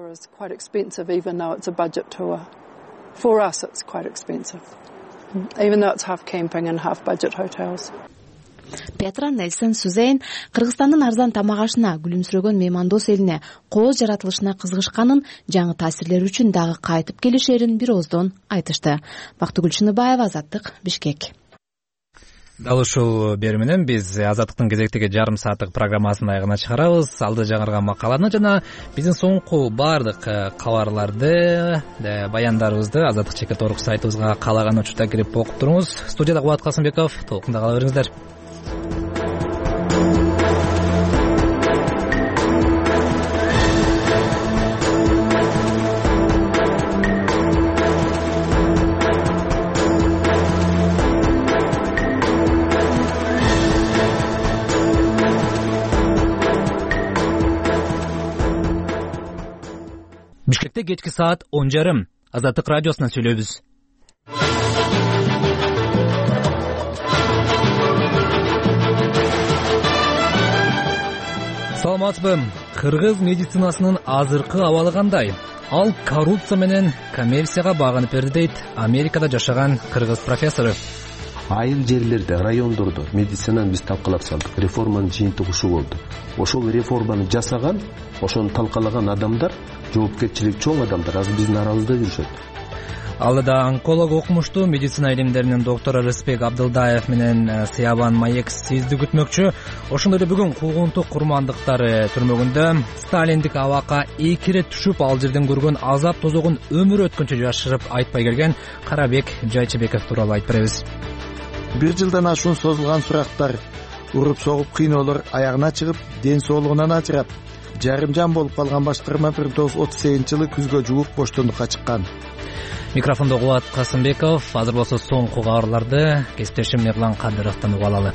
Петра Нельсон Сузейн Кыргызстандын арзан тамак ашына, күлүмсүрөгөн меймандос элине кооз жаратылышына кызыгышканын, жаңы таасирлер үчүн дагы кайтып келишерин бир ооздон айтышты. Бактыгүл Чыныбаева, Азаттык, Бишкек. Дал ушул бери менен биз Азаттыктын кезектеги жарым сааттык программасын аягына чыгарабыз. Алда жаңырган макаланы жана биздин соңку баардык кабарларды, баяндарыбызды Азаттык ЧК сайтыбызга каалаган учурда кирип окуп туруңуз. Студияда Кубат Касымбеков, толкунда кала бериңиздер. Бишкекте кечки саат 10:30. Азаттык радиосунан сүйлөйбүз. Саламатсызбы? Кыргыз медицинасынын азыркы абалы кандай? Ал коррупция менен коммерцияга багынып берди дейт Америкада жашаган кыргыз профессору. Айыл жерлерде, райондордо медицинаны биз талкалап салдык. Реформанын жыйынтыгы ушул болду. Ошол реформаны жасаган, ошону талкалаган адамдар, жоопкерчилиги чоң адамдар азыр биздин арабызда жүрүшөт. Алдыда онколог, окумуштуу медицина илимдеринин доктору Рыспек Абдылдаев менен Сыябан Маек сизди күтмөкчү. Ошондой эле бүгүн куугунтук курмандыктары түрмөгүндө Сталиндик абакка 2 ирет түшүп, ал жерден көргөн азап тозогун өмүр өткөнчө жашырып айтпай келген Карабек Жайчыбеков тууралуу айтып беребиз. Бир жылдан ашуун созулган сурактар, уруп согуп кыйноолор аягына чыгып, ден соолугунан ажырап, жарым жан болуп калган башкарма 1938-жылы күзгө жуук боштондукка чыккан. Микрофондо Кубат Касымбеков. Азыр болсо соңку кабарларды кесиптешим Мирлан Кадыровдон угуп алалы.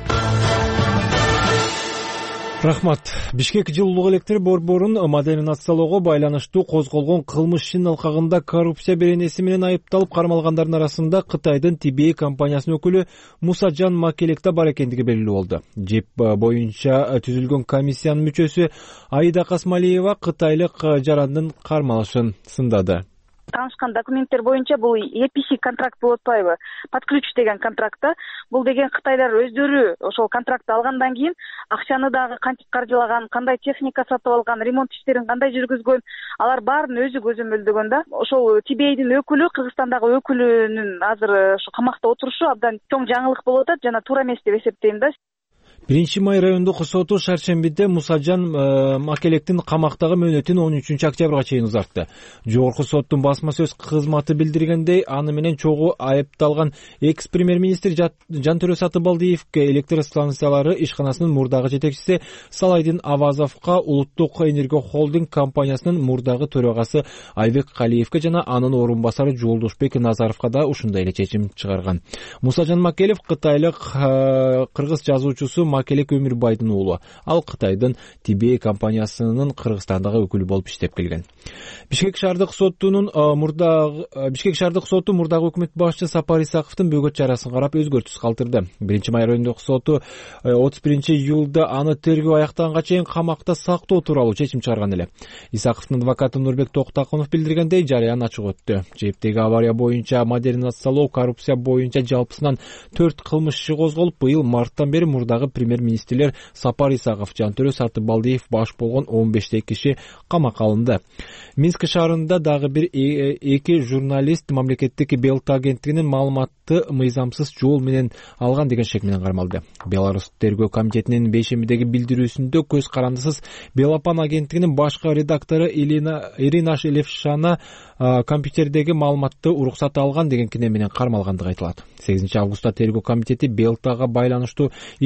Рахмат. Бишкек жылуулук электр борборун модернизациялоого байланыштуу козголгон кылмыш ишинин алкагында коррупция беренеси менен айыпталып кармалгандардын арасында Кытайдын TBA компаниясынын өкүлү Мусажан Макелек да бар экендиги белгилүү болду. ЖЭП боюнча түзүлгөн комиссиянын мүчөсү Аида Касмалиева кытайлык жарандын кармалышын сындады. Таанышкан документтер боюнча бул EPC контракт болуп атпайбы? Под ключ деген контрактта. Бул деген Кытайлар өздөрү ошол контрактты алгандан кийин акчаны дагы кантип каржылаган, кандай техника сатып алган, ремонт иштерин кандай жүргүзгөн, алар баарын өзү көзөмөлдөгөн да. Ошол TBA'дин өкүлү, Кыргызстандагы өкүлүнүн азыр ошо камакта отурушу абдан чоң жаңылык болуп атат жана туура эмес деп эсептейм да. 1-май райондук соту шаршембиде Мусажан Макелектин камактагы мөөнөтүн 13 октябрга чейин узартты. Жогорку соттун басма сөз кызматы билдиргендей, аны менен чогуу айыпталган экс-премьер-министр Жантөрө Сатыбалдиевке электростанциялары ишканасынын мурдагы жетекчиси Салайдин Авазовко, Улуттук энергия холдинг компаниясынын мурдагы төрагасы Айбек Калиевке жана анын орун басары Жолдошбек Назаровго да ушундай эле чечим чыгарган. Мусажан Макелев кытайлык кыргыз жазуучусу Макелек Өмүрбайдын уулу. Ал Кытайдын TBA компаниясынын Кыргызстандагы өкүлү болуп иштеп келген. Бишкек шаардык соту мурдагы өкмөт башчы Сапар Исаковдун бөгөт чарасын карап өзгөртүс калтырды. 1-май райондук соту 31-июлда аны тергөө аяктаганга чейин камакта сактоо тууралуу чечим чыгарган эле. Исаковдун адвокаты Нурбек Токтакунов билдиргендей, жарыян ачык өттү. ЖЭПтеги авария боюнча модернизациялоо, коррупция боюнча жалпысынан 4 кылмыш иши козголуп, быйыл марттан бери мурдагы премьер-министрлер Сапар Исаков, Жантөрө Сатыбалдиев баш болгон 15 киши камакка алынды. Минск шаарында дагы бир 2 журналист мамлекеттик Белта агенттигинин маалыматты мыйзамсыз жол менен алган деген шек менен кармалды. Беларусь тергөө комитетинин бейшембидеги билдирүүсүндө көз карандысыз Белапан агенттигинин башкы редактору Ирина Шелевшана компьютердеги маалыматты уруксат алган деген кине менен кармалгандыгы айтылат. 8 августта тергөө комитети Белтага байланыштуу иштин алкагында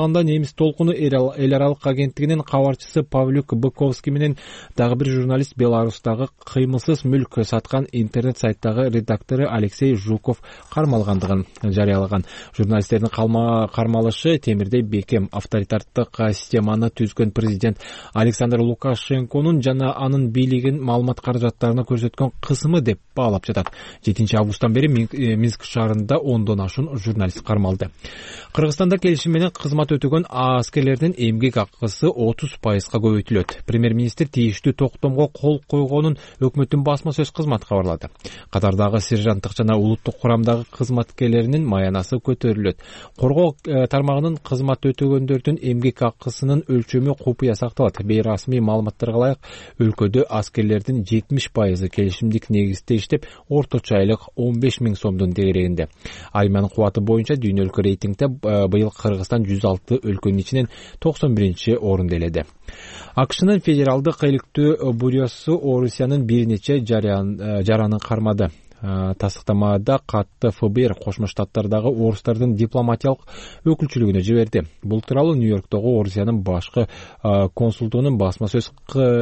баштаганда немис толкуну эл аралык агенттигинин кабарчысы Павлюк Быковский менен дагы бир журналист Беларустагы кыймылсыз мүлк саткан интернет сайттагы редактору Алексей Жуков кармалгандыгын жарыялаган. Журналисттердин кармалышы темирдей бекем авторитардык системаны түзгөн президент Александр Лукашенконун жана анын бийлигин маалымат каражаттарына көрсөткөн кысымы деп баалап жатат. 7 августтан бери Минск шаарында 10дон ашуун журналист кармалды. Кыргызстанда келишим менен кызмат өтөгөн аскерлердин эмгек акысы 30%га көбөйтүлөт. Премьер-министр тийиштүү токтомго кол койгонун өкмөттүн басма сөз кызматы кабарлады. Катардагы сержанттык жана улуттук курамдагы кызматкерлеринин маянасы көтөрүлөт. Коргоо тармагынын кызмат өтөгөндөрдүн эмгек акысынын өлчөмү купуя сакталат. Бейрасмий маалыматтарга ылайык, өлкөдө аскерлердин 70% келишимдик негизде иштеп, орточо айлык 15 000 сомдун дегерегинде. Армиянын кубаты боюнча дүйнөлүк рейтингде быйыл Кыргызстан 106 өлкөнүн ичинен 91 орунду ээледи. АКШнын федералдык иликтөө бюросу Орусиянын бир нече жаранын кармады. Тастыктамада катты ФБР Кошмо Штаттардагы орустардын дипломатиялык өкүлчүлүгүнө жиберди. Бул тууралуу Нью-Йорктогу Орусиянын башкы консулдугунун басма сөз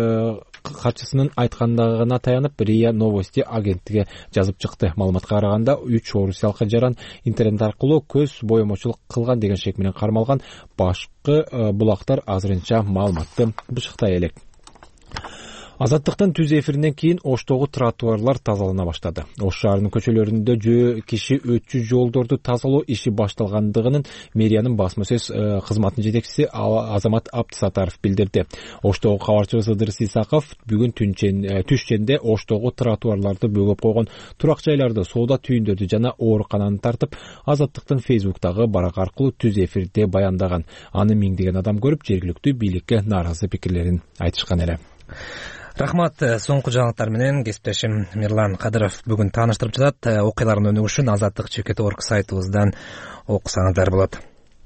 катчысынын айткандыгына таянып РИА Новости агенттиги жазып чыкты. Маалыматка караганда 3 орусиялык жаран интернет аркылуу көз боемочулук кылган деген шек менен кармалган. Башкы булактар азырынча маалыматты бышыктай элек. Азаттыктын түз эфиринен кийин Оштогу тротуарлар тазалана баштады. Ош шаарынын көчөлөрүндө киши өтчү жолдорду тазалоо иши башталгандыгынын мэриянын басма сөз кызматынын жетекчиси Азамат Абдысатаров билдирди. Оштогу кабарчыбыз Ыдырыс Исаков бүгүн түшченде Оштогу тротуарларды бөгөп койгон турак жайларды, соода түйүндөрдү жана оорукананы тартып, Азаттыктын Фейсбуктагы барак аркылуу түз эфирде баяндаган. Аны миңдеген адам көрүп, жергиликтүү бийликке нааразы пикирлерин айтышкан эле. Рахмат. Соңку жаңылыктар менен кесиптешим Мирлан Кадыров бүгүн тааныштырып жатат. Окуялардын өнүгүшүн azatlyk.org сайтыбыздан окусаңыздар болот.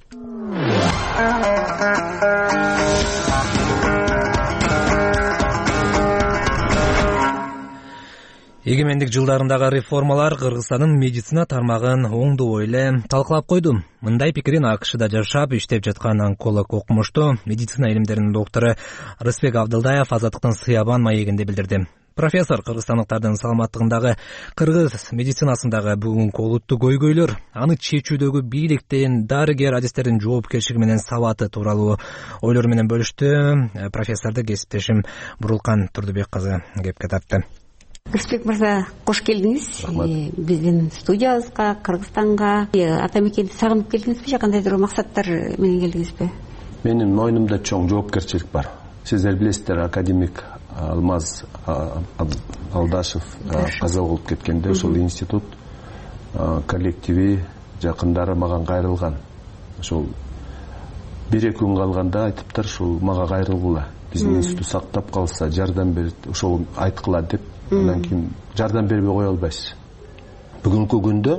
Эгемендик жылдарындагы реформалар Кыргызстандын медицина тармагын оңдоо эле талкалап койду. Мындай пикирин АКШда жашап иштеп жаткан онколог окумуштуу медицина илимдеринин доктору Рысбек Абдылдаев Азаттыктын Сыябан маегинде билдирди. Профессор кыргызстандыктардын саламаттыгындагы, кыргыз медицинасындагы бүгүнкү олуттуу көйгөйлөр, аны чечүүдөгү бийликтин, дарыгер адистердин жоопкерчилиги менен сабаты тууралуу ойлор менен бөлүштү. Профессорду кесиптешим Бурулкан Турдубек кызы кепке тартты. Рысбек мырза, кош келдиңиз биздин студиябызга, Кыргызстанга. Ата мекенди сагынып келдиңизби же кандайдыр максаттар менен келдиңизби? Менин мойнумда чоң жоопкерчилик бар. Сиздер билесиздер, академик Алмаз Алдашев каза болуп кеткенде ошол институт коллективи жакындары мага кайрылган. Ошол 1-2 күн калганда айтыптыр, ушул мага кайрылгыла. Биздин институт сактап калса, жардам берет, ошол айткыла деп. Андан кийин жардам бербей кое албайсыз. Бүгүнкү күндө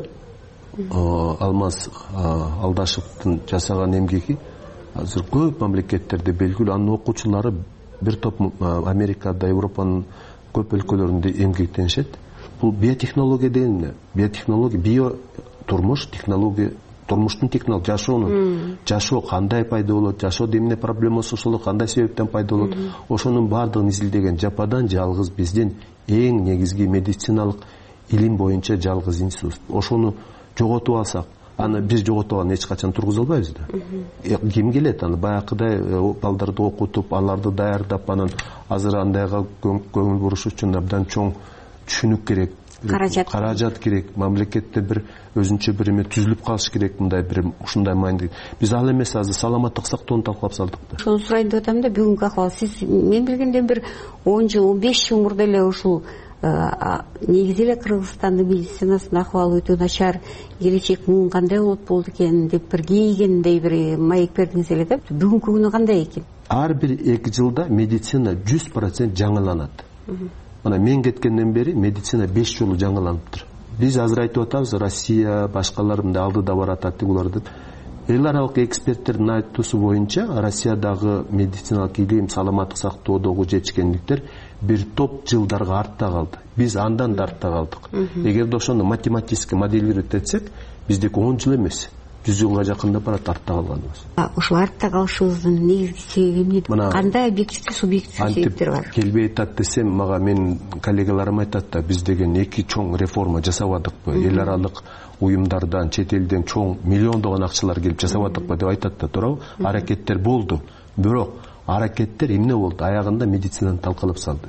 Алмаз Алдашевдин жасаган эмгеки азыр көп мамлекеттерде белгилүү. Анын окуучулары бир топ Америкада, Европанын көп өлкөлөрүндө эмгектенишет. Бул биотехнология деген, биотехнология, биотурмуш, технология, турмуштун технология, жашоонун, жашоо кандай пайда болот, жашоодо эмне проблемасы ошол кандай себептен пайда болот, ошонун баардыгын изилдеген жападан жалгыз биздин эң негизги медициналык илим боюнча жалгыз институт. Ошону жоготуп алсак, аны биз жоготуп алган эч качан тургуза албайбыз да. Ким келет аны баягыдай балдарды окутуп, аларды даярдап, анан азыр андайга көңүл буруш үчүн абдан чоң түшүнүк керек, каражат керек, мамлекетте бир өзүнчө бир эме түзүлүп калыш керек, мындай бир ушундай майнд. Биз ал эмес, азыр саламаттык сактоону талкалап салдык да. Ошону сурайын деп атам да, бүгүнкү акыбал. Сиз мен билгенден бир 10 жыл, 15 жыл мурда эле ушул негизи эле Кыргызстандын медицинасынын акыбалы өтө начар, келечек муун кандай болот экен деп бир кейигендей бир маек бердиңиз эле да. Бүгүнкү күнү кандай экен? Ар бир 2 жылда медицина 100% жаңыланат. Мына мен кеткенден бери медицина 5 жолу жаңыланыптыр. Биз азыр айтып атабыз, Россия, башкалар мындай алдыда баратат деп улар деп. Эл аралык эксперттердин айтуусу боюнча, Россиядагы медициналык илим, саламаттык сактоодогу жетишкендиктер бир топ жылдарга артта калды. Биз андан да артта калдык. Эгерде ошону математически моделировать этсек, биздеки 10 жыл эмес, 100 жылга жакындап барат артта калганыбыз. Ушул артта калышыбыздын негизги себеби эмне? Кандай объективдүү субъективдүү себептер бар? Келбей атат десем, мага менин коллегаларым айтат да, биз деген 2 чоң реформа жасабадыкпы? Эл аралык уюмдардан, чет элден чоң миллиондогон акчалар келип жасабадыкпы деп айтат да, туурабы? Аракеттер болду. Бирок аракеттер эмне болду? Аягында медицинаны талкалап салды.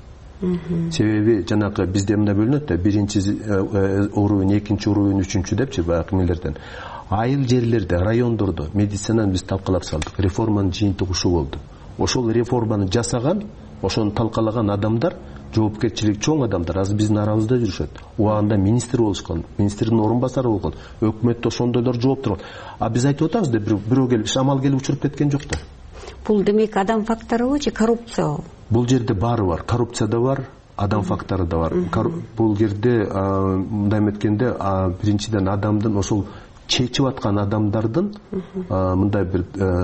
Себеби жанагы бизде мына бөлүнөт да, биринчи уровень, экинчи уровень, үчүнчү депчи баягы эмелерден. Айыл жерлерде, райондордо медицинаны биз талкалап салдык. Реформанын жыйынтыгы ушул болду. Ошол реформаны жасаган, ошону талкалаган адамдар, жоопкерчилиги чоң адамдар азыр биздин арабызда жүрүшөт. Убагында министр болушкан, министрдин орун басары болгон, өкмөттө ошондойлор жооптур. А биз айтып атабыз да, бирөө келип шамал келип учуруп кеткен жок да. Бул демек адам фактору же коррупция? Бул жерде баары бар. Коррупция да бар, адам фактору да бар. Бул жерде мындай эметкенде, биринчиден адамдын ошол чечип аткан адамдардын мындай бир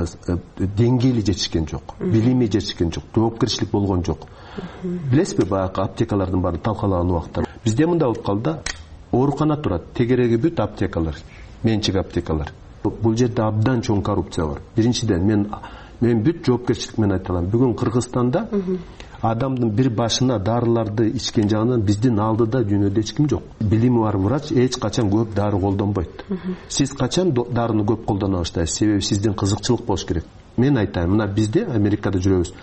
деңгээли жетишкен жок, билими жетишкен жок, жоопкерчилик болгон жок. Билесизби, баягы аптекалардын баарын талкалаган убакта бизде мындай болуп калды: оорукана турат, тегереги бүт аптекалар, менчик аптекалар. Бул жерде абдан чоң коррупция бар. Биринчиден мен бүт жоопкерчилик менен айта алам. Бүгүн Кыргызстанда адамдын бир башына дарыларды ичкен жагынан биздин алдыда дүйнөдө эч ким жок. Билими бар врач эч качан көп дары колдонбойт. Сиз качан дарыны көп колдоно баштайсыз? Себеби сиздин кызыкчылык болуш керек. Мен айтайын, мына бизде Америкада жүрөбүз.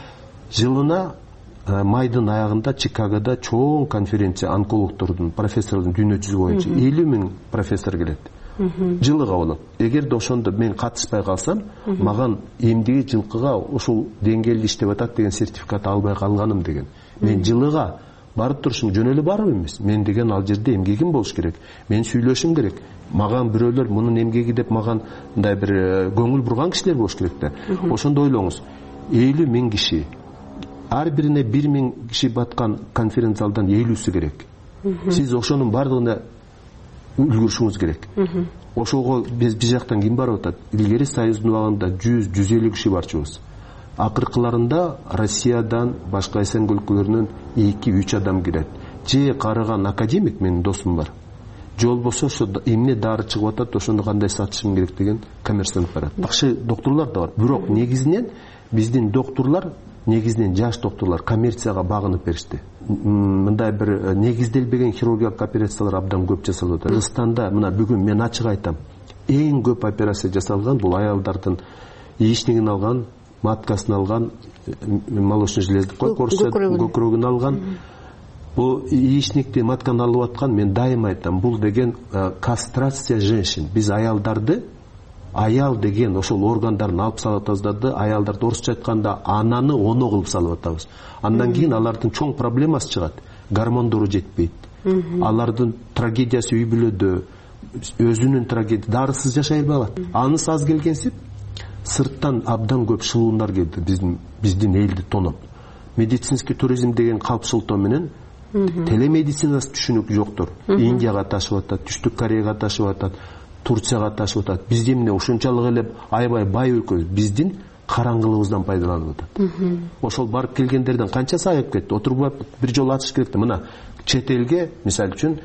Жылына майдын аягында Чикагода чоң конференция онкологдордун, профессордун дүйнө жүзү боюнча 50 000 профессор келет. Жылыга болот. Эгерде ошондо мен катышпай калсам, маган эмдиги жылкыга ушул деңгээлде иштеп атат деген сертификат албай калганым деген. Мен жылыга барып турушум жөн эле барып эмес. Мен деген ал жерде эмгегим болуш керек. Мен сүйлөшүм керек. Маган бирөөлөр мунун эмгеги деп маган мындай бир көңүл бурган кишилер болуш керек да. Ошондо ойлоңуз. 50 000 киши. Ар бирине 1 000 киши баткан конференц залдан 50сү керек. Сиз ошонун бардыгына үлгүрүшүңүз керек. Ошого биз жактан ким барып атат? Илгери Союздун убагында 100-150 киши барчубуз. Акыркыларында Россиядан, башка эсен өлкөлөрүнөн 2-3 адам кирет. Же карыган академик, менин досум бар. Же болбосо ошо эмне дары чыгып атат, ошону кандай сатышым керек деген коммерсант барат. Жакшы доктурлар да бар. Бирок негизинен биздин доктурлар, негизинен жаш доктурлар коммерцияга багынып беришти. Мындай бир негизделбеген хирургиялык операциялар абдан көп жасалып атат. Кыргызстанда мына бүгүн мен ачык айтам, эң көп операция жасалган бул аялдардын яичнигин алган, маткасын алган, молочный желездик көкүрөгүн алган. Бул яичникти, матканы алып аткан, мен дайым айтам, бул деген кастрация женщин. Биз аялдарды, аял деген ошол органдарын алып салып атабыз, аялдарды орусча айтканда ананы оно кылып салып атабыз. Андан кийин алардын чоң проблемасы чыгат. Гормондору жетпейт. Алардын трагедиясы үй бүлөдө, өзүнүн трагедиясы, дарысыз жашай албай калат. Анысы аз келгенсип, сырттан абдан көп шылуундар келди биздин элди тоноп. Медицинский туризм деген калпшылтоо менен телемедицинасы түшүнүк жоктор. Индияга ташып атат, Түштүк Кореяга ташып атат, Турцияга ташып атат. Бизде эмне ушунчалык эле аябай бай өлкөбүз, биздин караңгылыгыбыздан пайдаланып атат. Ошол барып келгендерден канчасы айып кетти? Отуруп бир жолу ачыш керек да. Мына чет элге, мисалы үчүн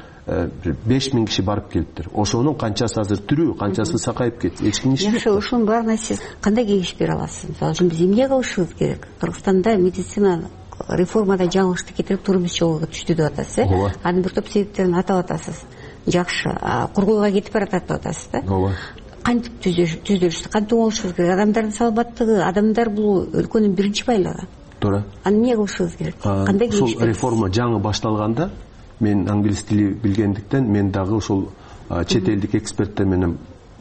5000 киши барып келиптир. Ошонун канчасы азыр тирүү, канчасы сакайып кетти. Эч ким иштебейт. Жакшы, ушунун баарына сиз кандай кеңеш бере аласыз? Мисалы үчүн биз эмне кылышыбыз керек? Кыргызстанда медицина реформада жаңылышты кетирип турмуш жолго түштү деп атасыз, э? Анын бир топ себептерин атап атасыз. Жакшы, кургуйга кетип баратат деп атасыз да? Ооба. Кантип түзүлүштү, кантип болушубуз керек? Адамдардын саламаттыгы, адамдар бул өлкөнүн биринчи байлыгы. Туура. Аны эмне кылышыбыз керек? Кандай кеңеш? Ушул реформа жаңы башталганда, мен англис тили билгендиктен, мен дагы ушул чет элдик эксперттер менен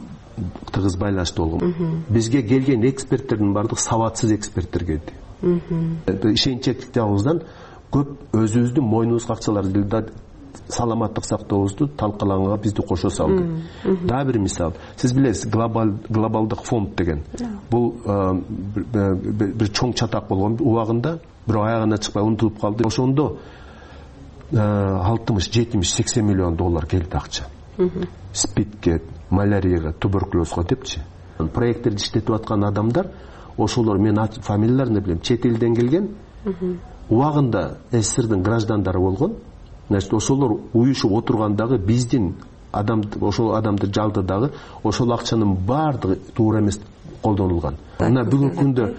тыгыз байланышта болгом. Бизге келген эксперттердин баардыгы сабатсыз эксперттер келди. Ишенчектик жагыбыздан көп өзүбүздүн мойнубузга акчалар келди, саламаттык сактообузду талкалаганга бизди кошо салды. Дагы бир мисал, сиз билесиз, глобалдык фонд деген. Бул бир чоң чатак болгон убагында, бирок аягына чыкпай унутулуп калды. Ошондо 60, 70, 80 миллион доллар келди акча. СПИДке, малярияга, туберкулезго депчи. Проекттерди иштетип аткан адамдар, ошолор, мен фамилияларын билем, чет элден келген, убагында СССРдин граждандары болгон. Значит, ошолор уюшуп отургандагы биздин ошол адамды жалды дагы ошол акчанын баардыгы туура эмес колдонулган. Мына бүгүнкү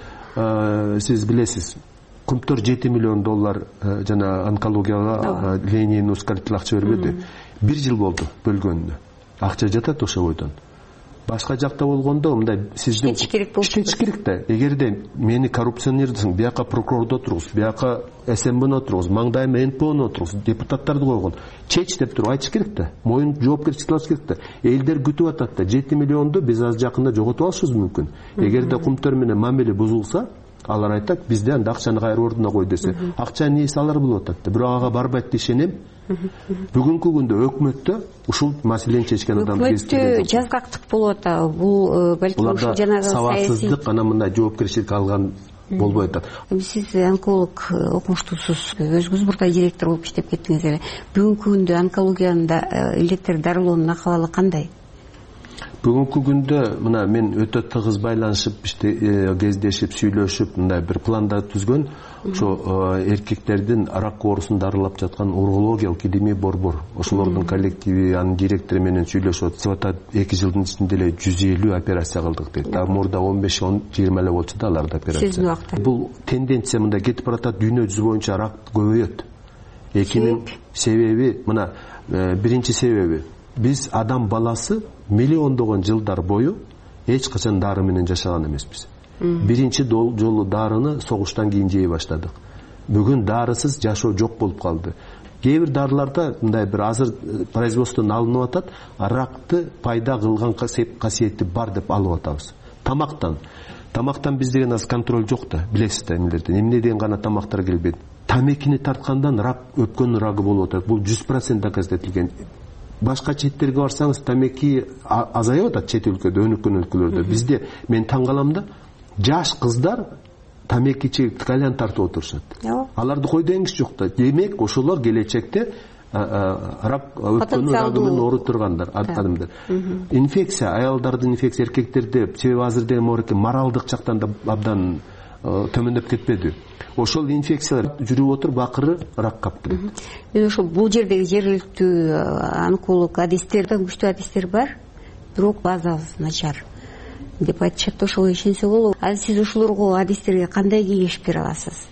күндө сиз билесиз, Кумтөр $7 миллион жана онкологияга линейный ускоритель акча бербеди. 1 жыл болду бөлгөнүнө. Акча жатат ошол бойдон. Башка жакта болгондо мындай сиздин иштетиш керек да. Эгерде мени коррупционердисиң, бияка прокурорду отургуз, бияка СМБны отургуз, маңдайыма НПОну отургуз, депутаттарды койгон, чеч деп туруп айтыш керек да. Моюн жоопкерчилик алыш керек да. Элдер күтүп атат да, 7 миллионду биз аз жакында жоготуп алышыбыз мүмкүн. Эгерде Кумтөр менен мамиле бузулса, алар айтат, бизде анда акчаны кайра ордуна кой десе, акчанын ээси алар болуп атат да. Бирок ага барбайт деп ишенем. Бүгүнкү күндө өкмөттө ушул маселени чечкен адам өкмөттө жазгактык болуп атат. Бул балким ушул жанагы сабатсыздык, анан мындай жоопкерчилик алган болбой атат. Сиз онколог окумуштуусуз, өзүңүз мурда директор болуп иштеп кеттиңиз эле. Бүгүнкү күндө онкологиянын илеттер дарылоонун акыбалы кандай? Бүгүнкү күндө мына мен өтө тыгыз байланышып, кездешип, сүйлөшүп, мындай бир пландар түзгөн. Ошо эркектердин рак оорусун дарылап жаткан урологиялык кидими борбор. Ошолордун коллективи, анын директору менен сүйлөшүп атат. 2 жылдын ичинде эле 150 операция кылдык дейт. Мурда 15-20 эле болчу да аларда операция. Бул тенденция мындай кетип баратат, дүйнө жүзү боюнча рак көбөйөт. Экинин себеби, мына биринчи себеби, биз адам баласы миллиондогон жылдар бою эч качан дары менен жашаган эмеспиз. Биринчи жолу дарыны согуштан кийин жей баштадык. Бүгүн дарысыз жашоо жок болуп калды. Кээ бир дарыларда мындай бир азыр производстводон алынып атат, ракты пайда кылган касиети бар деп алып атабыз. Тамактан биз деген аз контроль жок да, билесиз да эмнелерден. Эмне деген гана тамактар келбейт. Тамекини тарткандан рак, өпкөнүн рагы болуп атат. Бул 100% доказат этилген. Башка четтерге барсаңыз, тамеки азайып атат чет өлкөдө, өнүккөн өлкөлөрдө. Бизде мен таң калам да, жаш кыздар тамеки чегип кальян тартып отурушат. Аларды кой деңиз жок да. Демек, ошолор келечекте рак, өпкөнүн рагы менен ооруп тургандар адамдар. Инфекция, аялдардын инфекция, эркектерде, себеби азыр деген морекке моралдык жактан да абдан төмөндөп кетпеди. Ошол инфекциялар жүрүп отуруп акыры рак каптырат. Мен ошо бул жердеги жергиликтүү онколог адистерден күчтүү адистер бар, бирок базабыз начар деп айтышат. Ошого ишенсе болобу. Ал сиз ушулорго, адистерге кандай кеңеш бере аласыз?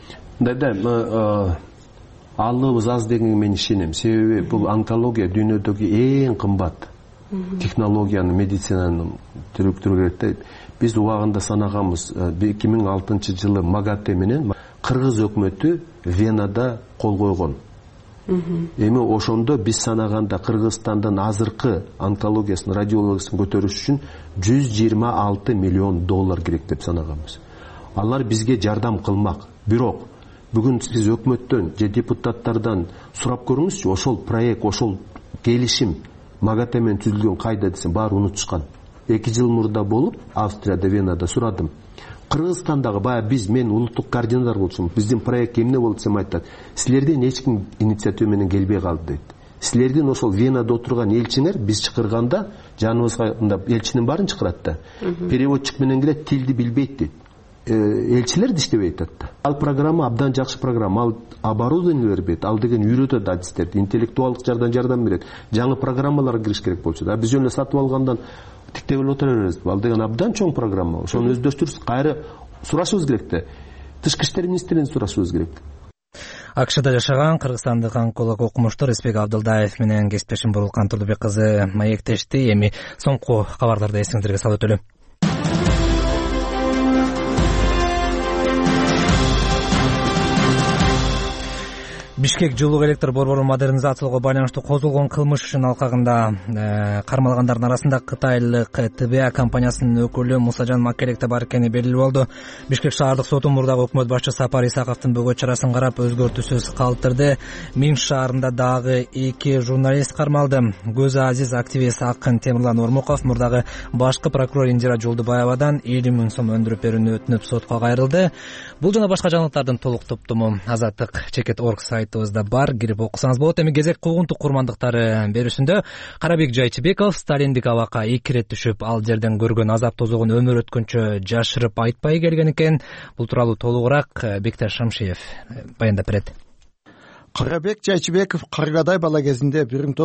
Алыбыз аз дегенге мен ишенем. Себеби бул онкология дүйнөдөгү эң кымбат технологиянын, медицинанын түрү керек да. Биз убагында санаганбыз, 2006 жылы МАГАТЭ менен Кыргыз өкмөтү Венада кол койгон. Эми ошондо биз санаганда Кыргызстандын азыркы онкологиясын, радиологиясын көтөрүш үчүн $126 миллион керек деп санаганбыз. Алар бизге жардам кылмак. Бирок бүгүн сиз өкмөттөн же депутаттардан сурап көрүңүзчү, ошол проект, ошол келишим МАГАТЭ менен түзүлгөн кайда десем, баары унутушкан. 2 жыл мурда болуп, Австрияда, Венада сурадым. Кыргызстандагы мен улуттук координатор болчумун. Биздин проект эмне болду десем айтат. Силерден эч ким инициатива менен келбей калды дейт. Силердин ошол Венада отурган элчиңер биз чакырганда жаныбызга мында элчинин баарын чакырат да. Переводчик менен келет, тилди билбейт дейт. Элчилер да иштебей атат да. Ал программа абдан жакшы программа. Ал оборудование бербейт. Ал деген үйрөтөт адистерди, интеллектуалдык жардам берет. Жаңы программаларга кириш керек болчу да. Биз жөн эле сатып алгандан тиктеп эле отура беребиз. Ал деген абдан чоң программа. Ошону өздөштүрүп кайра сурашыбыз керек да. Тышкы иштер министринен сурашыбыз керек. АКШда жашаган кыргызстандык онколог окумуштуу Рысбек Абдылдаев менен кесиптешим Бурулкан Турдубек кызы маектешти. Эми соңку кабарларды эсиңиздерге салып өтөлү. Бишкек жылуулук электр борборун модернизациялоого байланыштуу козголгон кылмыш ишинин алкагында кармалгандардын арасында кытайлык ТБА компаниясынын өкүлү Мусажан Маккелек да бар экени белгилүү болду. Бишкек шаардык соту мурдагы өкмөт башчысы Сапар Исаковдун бөгөт чарасын карап өзгөртүүсүз калтырды. Минск шаарында дагы 2 журналист кармалды. Көзү азиз активист Акын Темирлан Ормуков мурдагы башкы прокурор Индира Жолдубаевадан 50 000 сом өндүрүп берүүнү өтүнүп сотко кайрылды. Бул жана башка жаңылыктардын толук топтому Азаттык.org сайтыбызда бар, кирип окусаңыз болот. Эми кезек куугунтук курмандыктары берүүсүндө Карабек Жайчыбеков сталиндик абакка 2 рет түшүп, ал жерден көргөн азап тозогун өмүр өткөнчө жашырып айтпай келген экен. Бул тууралуу толугураак Бекташ Шамшиев баяндап берет. Карабек Жайчыбеков Каргадай бала кезинде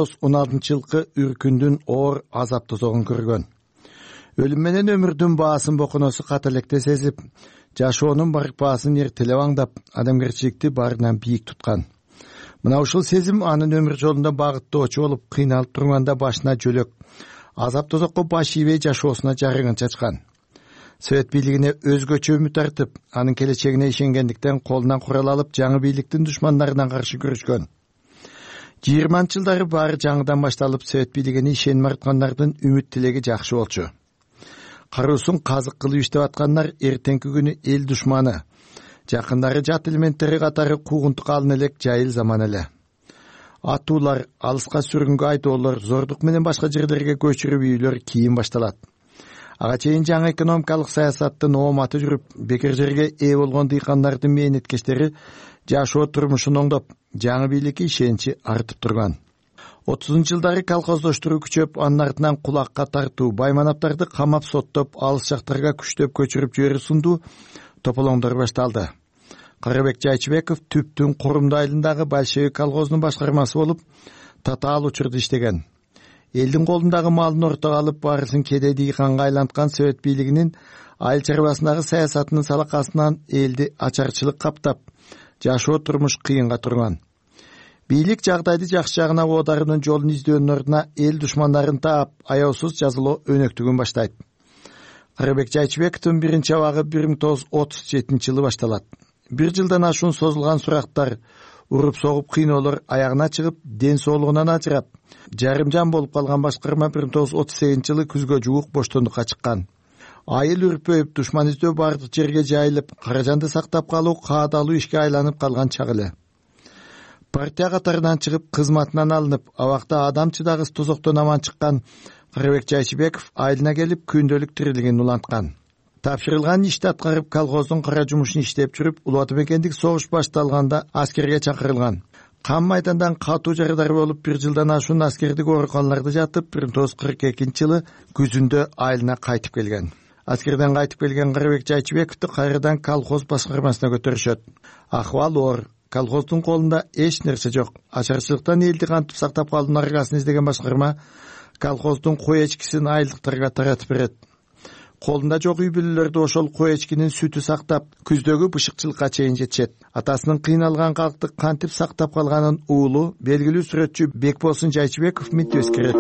1916 үркүндүн оор азап тозогун көргөн. Өлүм менен өмүрдүн баасын боконосу кат электе сезип, жашоонун барк баасын эртелеп аңдап, адамгерчиликти баарынан бийик туткан. Мына ушул сезим анын өмүр жолунда багыттоочу болуп, кыйналып турганда башына жөлөк, азап тозокко баш ийбей жашоосуна жарыгын чачкан. Совет бийлигине өзгөчө үмүт артып, анын келечегине ишенгендиктен колунан курал алып, жаңы бийликтин душмандарына каршы күрөшкөн. 20-жылдары баары жаңыдан башталып, Совет бийлигине ишеним арткандардын үмүт тилеги жакшы болчу. Каруусун казык кылып иштеп аткандар эртеңки күнү эл душманы, жакындары жат элементтери катары куугунтук алын элек жайыл заман эле. Атуулар, алыска сүргүнгө айдоолор, зордук менен башка жерлерге көчүрүп үйлөр кийин башталат. Ага чейин жаңы экономикалык саясаттын ооматы жүрүп, бекер жерге ээ болгон дыйкандардын мээнеткечтери жашоо турмушун оңдоп, жаңы бийликке ишеничи артып турган. 30-жылдары колхоздоштуруу күчөп, анын артынан кулакка тартуу, байманаптарды камап соттоп, алыс жактарга күчтөп көчүрүп жиберүү сындуу тополоңдор башталды. Карабек Жайчыбеков Түптүн Курумду айылындагы большевик колхозунун башкармасы болуп, татаал учурда иштеген. Элдин колундагы малын ортого алып, баарысын кедей дыйканга айланткан Совет бийлигинин айыл чарбасындагы саясатынын салакасынан элди ачарчылык каптап, жашоо турмуш кыйынга турган. Бийлик жагдайды жакшы жагына оодарынын жолун издөөнүн ордуна эл душмандарын таап, аяосуз жазалоо өнөктүгүн баштайт. Карабек Жайчыбековдун биринчи абагы 1937-жылы башталат. 1 жылдан ашуун созулган сурактар, уруп согуп кыйноолор аягына чыгып, ден соолугунан ажырап, жарымжан болуп калган башкарма 1938-жылы күзгө жуук боштондукка чыккан. Айыл үрпөйүп, душман издөө бардык жерге жайылып, каражанды сактап калуу каадалуу ишке айланып калган чак эле. Партия катарынан чыгып, кызматынан алынып, абакта адам чыдагыс тозоктон аман чыккан Карабек Жайчыбеков айылына келип, күндөлүк тирилигин уланткан. Тапшырылган ишти аткарып, колхоздун кара жумушун иштеп жүрүп, Улуу Ата мекендик согуш башталганда аскерге чакырылган. Кан майдандан катуу жарыдар болуп, 1 жылдан ашуун аскердик ооруканаларда жатып, 1942-жылы күзүндө айылына кайтып келген. Аскерден кайтып келген Карабек Жайчыбековду кайрадан колхоз башкармасына көтөрүшөт. Акыбал оор, колхоздун колунда эч нерсе жок. Ачарчылыктан элди кантип сактап калуунун аргасын издеген башкарма колхоздун кой эчкисин айылдыктарга таратып берет. Колунда жок үй бүлөлөрдү ошол кой эчкинин сүтү сактап, күздөгү бышыкчылыкка чейин жетишет. Атасынын кыйналган калкты кантип сактап калганын уулу, белгилүү сүрөтчү Бекболсун Жайчыбеков мынтип эскерет.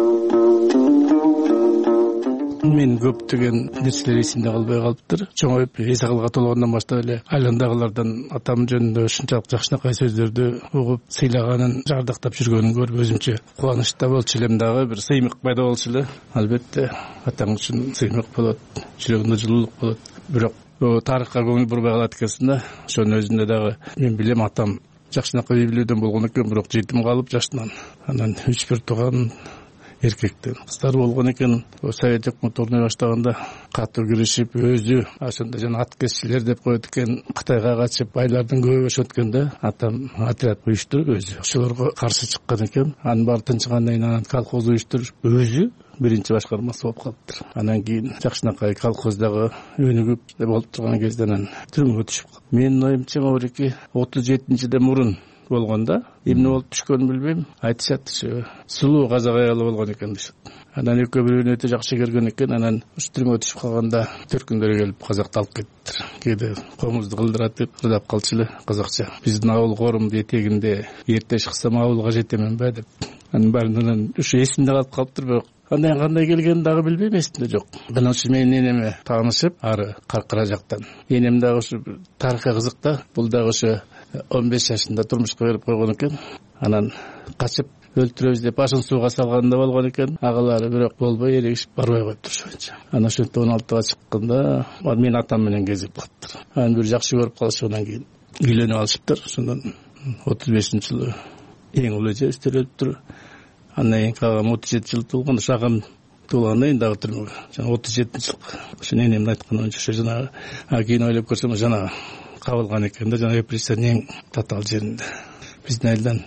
Мен көптөгөн нерселер эсимде калбай калыптыр. Чоңоюп, эс акылга толгондон баштап эле айылдагылардан атам жөнүндө ушунчалык жакшынакай сөздөрдү угуп, сыйлаганын, жардактап жүргөнүн көрүп, өзүмчө кубанычта болчу элем дагы, бир сыймык пайда болчу эле. Албетте, атаң үчүн сыймык болот, жүрөгүндө жылуулук болот. Бирок тарыхка көңүл бурбай калат экенсиң да. Ошонун өзүндө дагы мен билем, атам жакшынакай үй бүлөдөн болгон экен, бирок жетим калып жаштан. Анан 3-1 тууган эркектен кыздар болгон экен. Совет өкмөтү орной баштаганда катуу киришип, өзү ошондо жана ат кесчилер деп коет экен, Кытайга качып, байлардын көбү ошо өткөндө атам отряд уюштуруп өзү ошолорго каршы чыккан экен. Анын баары тынчыгандан кийин анан колхоз уюштуруп, өзү биринчи башкармасы болуп калыптыр. Анан кийин жакшынакай колхоздагы өнүгүп болуп турган кезде анан түрмөгө түшүп калды. Менин оюмча, Маврики 37-жылдан мурун болгондо эмне болуп түшкөнүн билбейм. Айтышат, сулуу казак аялы болгон экен дешет. Анан экөө бирөөнү өтө жакшы көргөн экен. Анан ушу түрмөгө түшүп калганда төркүндөрү келип казакты алып кетиптир. Кээде комузду кылдырат деп ырдап калчу эле казакча. Биздин авыл Корумдун этегинде эртеж кылсам авылга жетемен ба деп. Анын баарынан ушу эсимде калып калыптыр, бирок кандай келгенин дагы билбейм, эсимде жок. Анан ушу менин энеме таанышып, ары Каркыра жактан. Энем дагы ушу тарыхка кызык да. Бул дагы ушу 15 жашында турмушка берип койгон экен. Анан качып өлтүрөбүз деп башын сууга салганда болгон экен. Агалары бирок болбой эрегишип барбай коюптур ошончо. Анан ошентип 16-га чыкканда мен атам менен кезип калыптыр. Анан бир жакшы көрүп калышып, анан кийин үйлөнүп алышыптыр. Ошондон 35-жылы эң улуу эжебиздер өлүптүр. Андан кийин агам 37 жыл туулган, ошо агам туулгандан кийин дагы түрмөгө. Жана 37-жыл. Ошо энемдин айтканы боюнча жана кийин ойлоп көрсөм, жана кабылган экен да, жана репрессиянын эң татаал жеринде. Биздин айылдан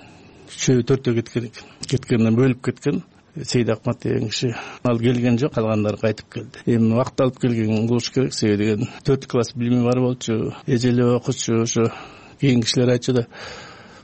3-4 кеткен экен. Кеткенден бөлүп кеткен. Сейд Акмат деген киши ал келген жок, калгандары кайтып келди. Эми убакыт алып келген болуш керек, себеби деген 4 класс билими бар болчу, эжелеп окучу, ошо кийин кишилер айтчу да,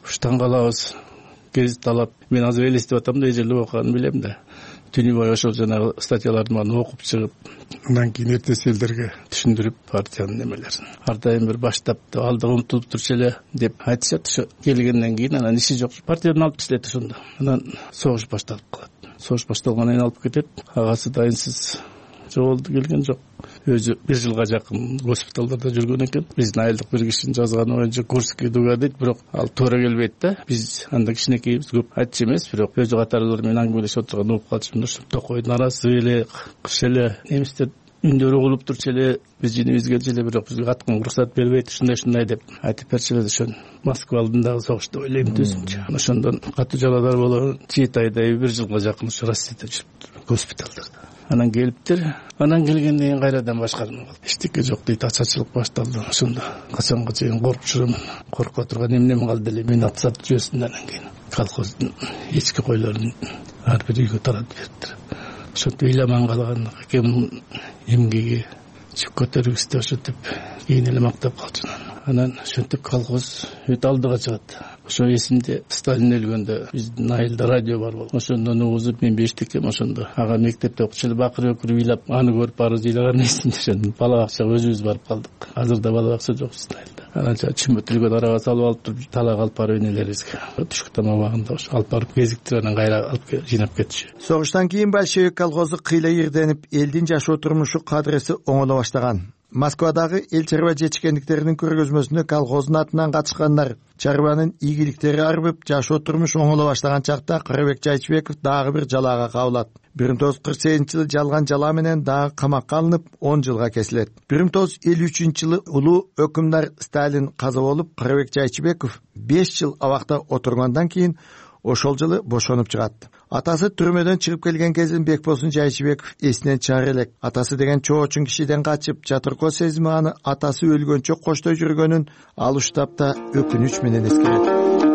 уштан калабыз, гезит алып. Мен азыр элестеп атам да, эжелеп окуганын билем да. Түнү бою ошол жанагы статьяларды мана окуп чыгып, андан кийин эртеси элдерге түшүндүрүп партиянын немелерин. Ар дайым бир баштап алдыга умтулуп турчу эле деп айтышат. Ошо келгенден кийин анан иши жок. Партиядан алып таштайт ошондо. Анан согуш башталып калат. Согуш башталгандан кийин алып кетет. Агасы дайынсыз жоголду, келген жок. Өзү 1 жылга жакын госпиталдарда жүргөн экен. Биздин айылдык бир кишинин жазганы боюнча Курский дуга дейт, бирок ал туура келбейт да. Биз анда кичинекейбиз, көп айтчу эмес, бирок өзү катарлар менен аңгемелешип отурганда угуп калчумун. Ошо Токойдун арасы эле, кыш эле, немистер үндөрү угулуп турчу эле, биз жинибизге эле, бирок бизге аткан уруксат бербейт, ушундай деп айтып берчү эле. Ошон Москва алдындагы согушта ойлойм өзүмчө. Ошондон катуу жарадар болуп, 7 айдай 1 жылга жакын ушу Россияда жүрүптүр, госпиталдарда. Анан келиптир. Анан келгенден кийин кайрадан башкарма калды. Эчтеке жок дейт, ачачылык башталды. Ошондо качанга чейин коркуп жүрөм. Коркуп турган эмнем калды эле, мени атсап жөөсүн. Анан кийин колхоздун эчки койлорун ар бир үйгө таратып бериптир. Ошентип ыйламан калган экеумдун эмгеги чүк көтөрүбүз деп ошентип кийин эле мактап калчу. Анан ошентип колхоз өтө алдыга чыгат. Ошо эсимде, Сталин өлгөндө биздин айылда радио бар болду. Ошондон угузуп мен бештикем, ошондо ага мектепте окучу эле бакыр өкүрүп ыйлап, аны көрүп барып ыйлаган эсимде. Ошондо бала бакчага өзүбүз барып калдык. Азырда бала бакча жок биздин айылда. Анан чүмбөтүлгө арага салып алып туруп, талак алып барып энелерибизге. Түшкү тамак убагында ошо алып барып кезиктирип, анан кайра алып жыйнап кетчү. Согуштан кийин большевик колхозу кыйла ирденип, элдин жашоо турмушу кадырысы оңоло баштаган. Москвадагы эл чарба жечкендиктеринин көргөзмөсүнө колхоздун атынан катышкандар чарбанын ийгиликтери арбып, жашоо турмуш оңоло баштаган чакта Карабек Жайчыбеков дагы бир жалаага кабылат. 1948-жылы жалган жала менен дагы камакка алынып 10 жылга кесилет. 1953-жылы улуу өкүмдар Сталин каза болуп, Карабек Жайчыбеков 5 жыл абакта отургандан кийин ошол жылы бошонуп чыгат. Атасы түрмөдөн чыгып келген кезин Бекболсун Жайчыбеков эсинен чыгара элек. Атасы деген чоочун кишиден качып, жатыркоо сезими аны атасы өлгөнчө коштой жүргөнүн ал уштапта өкүнүч менен эскерет.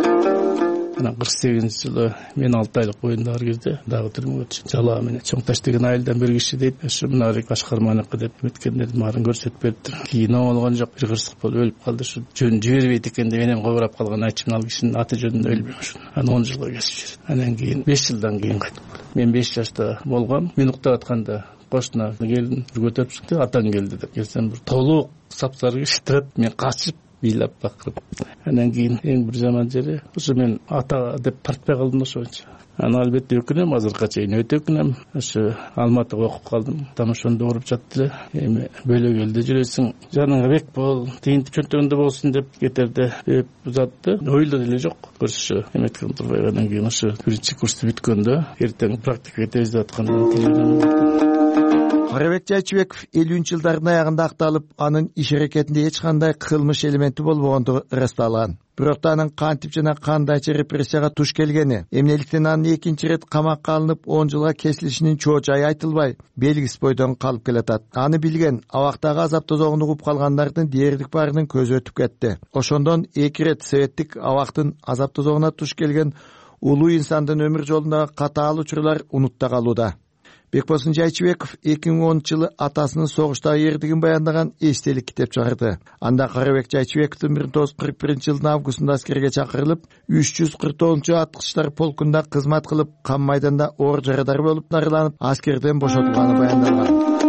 Анан 48-жылы мен 6 айлык боюндагы кезде дагы түрмөгө түшүп, жала менен Чоңташ деген айылдан бир киши дейт, ошо мына башкарманыкы деп өткөндөрдүн баарын көрсөтүп бериптир. Кийин болгон жок, бир кырсык болуп өлүп калды. Ушу жөн жибербейт экен деп менен кобурап калган айтчымын, ал кишинин аты жөнүндө өлбөм ошо. Анан 10 жылга кесип жүрөт. Анан кийин 5 жылдан кийин кайтып келди. Мен 5 жашта болгом. Мен уктап атканда кошуна келдим, бир көтөрүп чыкты, атаң келди деп. Келсем бир толук сапсары киши турат, мен качып ыйлап бакырып. Анан кийин эң бир жаман жери ошо мен ата деп тартпай калдым ошончо. Анан албетте өкүнөм, азыркыга чейин өтө өкүнөм. Ошо Алматыга окуп калдым. Там ошондо уруп жатты эле. Эми бөлөк элде жүрөсүң, жаныңа бек бол, тиинтип чөнтөгүндө болсун деп кетерде деп узатты. Ойлор эле жок. Көрсө эметкен турбай. Анан кийин ошо 1-курсту бүткөндө эртең практика кетебиз деп атканда Карабек Жайчыбеков 50-жылдардын аягында акталып, анын иш аракетинде эч кандай кылмыш элементи болбогондугу ырасталган. Бирок анын кантип жана кандайча репрессияга туш келгени, эмнеликтен анын экинчи рет камакка алынып 10 жылга кесилишинин чоо-жайы айтылбай, белгисиз бойдон калып келатат. Аны билген, абактагы азап тозогун угуп калгандардын дээрлик баарынын көзү өтүп кетти. Ошондон 2 рет советтик абактын азап тозогуна туш келген улуу инсандын өмүр жолундагы катаал учурлар унутта калууда. Бекболсун Жайчыбеков 2010-жылы атасынын согуштагы эрдигин баяндаган эстелик китеп чыгарды. Анда Карабек Жайчыбековдун 1941-жылдын августунда аскерге чакырылып, 349-аткычтар полкунда кызмат кылып, Кам майданда оор жарадар болуп дарыланып, аскерден бошотулганы баяндалган.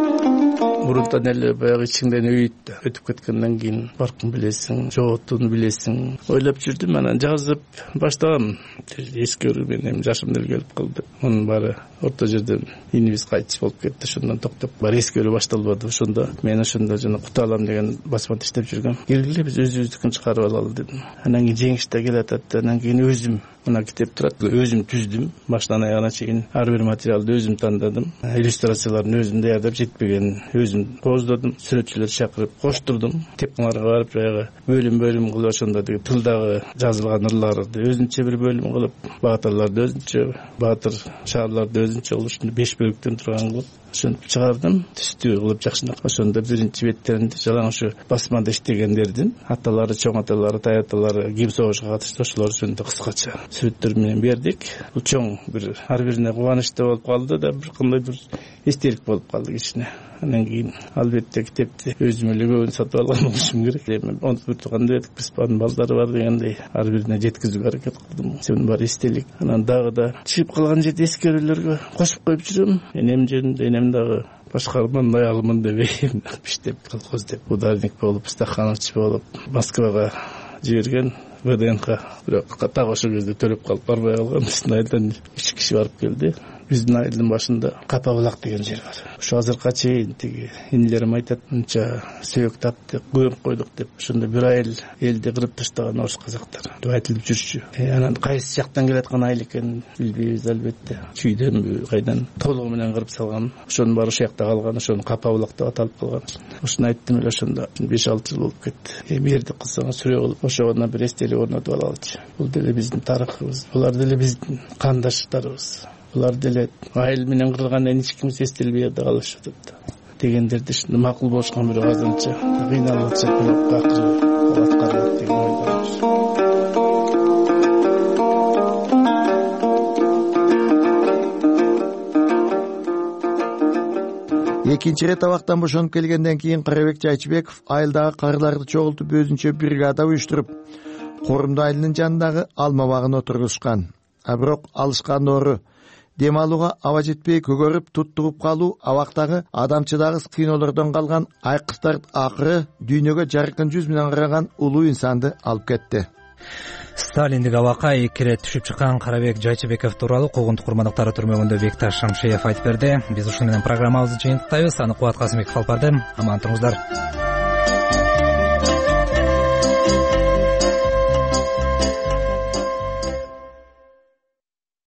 Мурунтан эле баягы ичиңден өйүт өтүп кеткенден кийин баркын билесиң, жоотун билесиң. Ойлоп жүрдүм, анан жазып баштагам. Эскерүү менен жашым деле келип калды. Мунун баары орто жерден инибиз кайтыш болуп кетти. Ошондон токтоп бар эскерүү башталбады. Ошондо мен ошондо жана Куталам деген басмада иштеп жүргөм. Келгиле биз өзүбүздүкүн чыгарып алалы дедим. Анан кийин жеңиште келатат. Анан кийин өзүм мына китеп турат. Өзүм түздүм. Баштан аягына чейин ар бир материалды өзүм тандадым. Иллюстрацияларын өзүм даярдап, жетпеген өзүм кооздодум. Сүрөтчүлөр чакырып коштурдум. Тепкаларга барып жайга бөлүм кылып ошондо деги тылдагы жазылган ырларды өзүнчө бир бөлүм кылып, баатырларды өзүнчө, баатыр шаарларды өзүнчө кылып, ушундай 5 бөлүктөн турган кылып ошентип чыгардым. Түстүү кылып жакшынак. Ошондо биринчи беттеринде жалаң ушу басмада иштегендердин аталары, чоң аталары, тай аталары ким согушка катышты, ошолор жөнүндө кыскача сүрөттөр менен бердик. Бул чоң бир ар бирине кубанычтуу болуп калды да, бир кандай бир эстелик болуп калды кичине. анан кийин албетте китепти өзүм эле көбүн сатып алган болушум керек. Эми онтуп турганда эдик биз анын балдары бар дегендей ар бирине жеткизүүгө аракет кылдым. Сенин баары эстелик. Анан дагы да чыгып калган жерде эскерүүлөргө кошуп коюп жүрөм. Энем жөнүндө энем дагы башкарманын аялымын дебейм, иштеп колхоз деп ударник болуп, стаханович болуп Москвага жиберген ВДНК. Бирок так ошол кезде төлөп калып барбай калган. Биздин айылдан 3 киши барып келди. Биздин айылдын башында Капа булак деген жер бар. Ошо азыркыга чейин тиги инилерим айтат, мынча сөөк тапты, көмүп койдук деп. Ошондо бир айыл элди кырып таштаган орус казактар деп айтылып жүрчү. Анан кайсы жактан келаткан айыл экенин билбейбиз албетте. Чүйдөнбү, кайдан толугу менен кырып салган. Ошонун баары ошол жакта калган, ошону Капа булак деп аталып калган. Ошону айттым эле, ошондо 5-6 жыл болуп кетти. Эми эрди кылсаңыз сүрө болуп, ошондон бир эстелик орнотуп алалычы. Бул деле биздин тарыхыбыз, булар деле биздин кандаштарыбыз. Булар деле айыл менен кырылгандан эч ким эстелбей да калышып атат дегендерди ушундай макул болушкан, бирок азанча кыйналып атышат, бирок акыры аткарылат деген ойдомуз. Экинчи ирет абактан бошонуп келгенден кийин Карабек Жайчыбеков айылдагы карыларды чогултуп өзүнчө бригада уюштуруп, Корумду айылынын жанындагы алма багына отургузушкан. А бирок алышкан ору дем алууга аба жетпей көгөрүп туттугуп калуу, абактагы адамчыдагыс кыйноолордон калган айкыктар акыры дүйнөгө жаркын жүз менен караган улуу инсанды алып кетти. Сталиндик абакка 2 ирет түшүп чыккан Карабек Жайчыбеков тууралуу куугунтук курмандыктары түрмөгүндө Бекташ Шамшиев айтып берди. Биз ушуну менен программабызды жыйынтыктайбыз. Аны Кубат Касымбеков алып барды. Аман туруңуздар.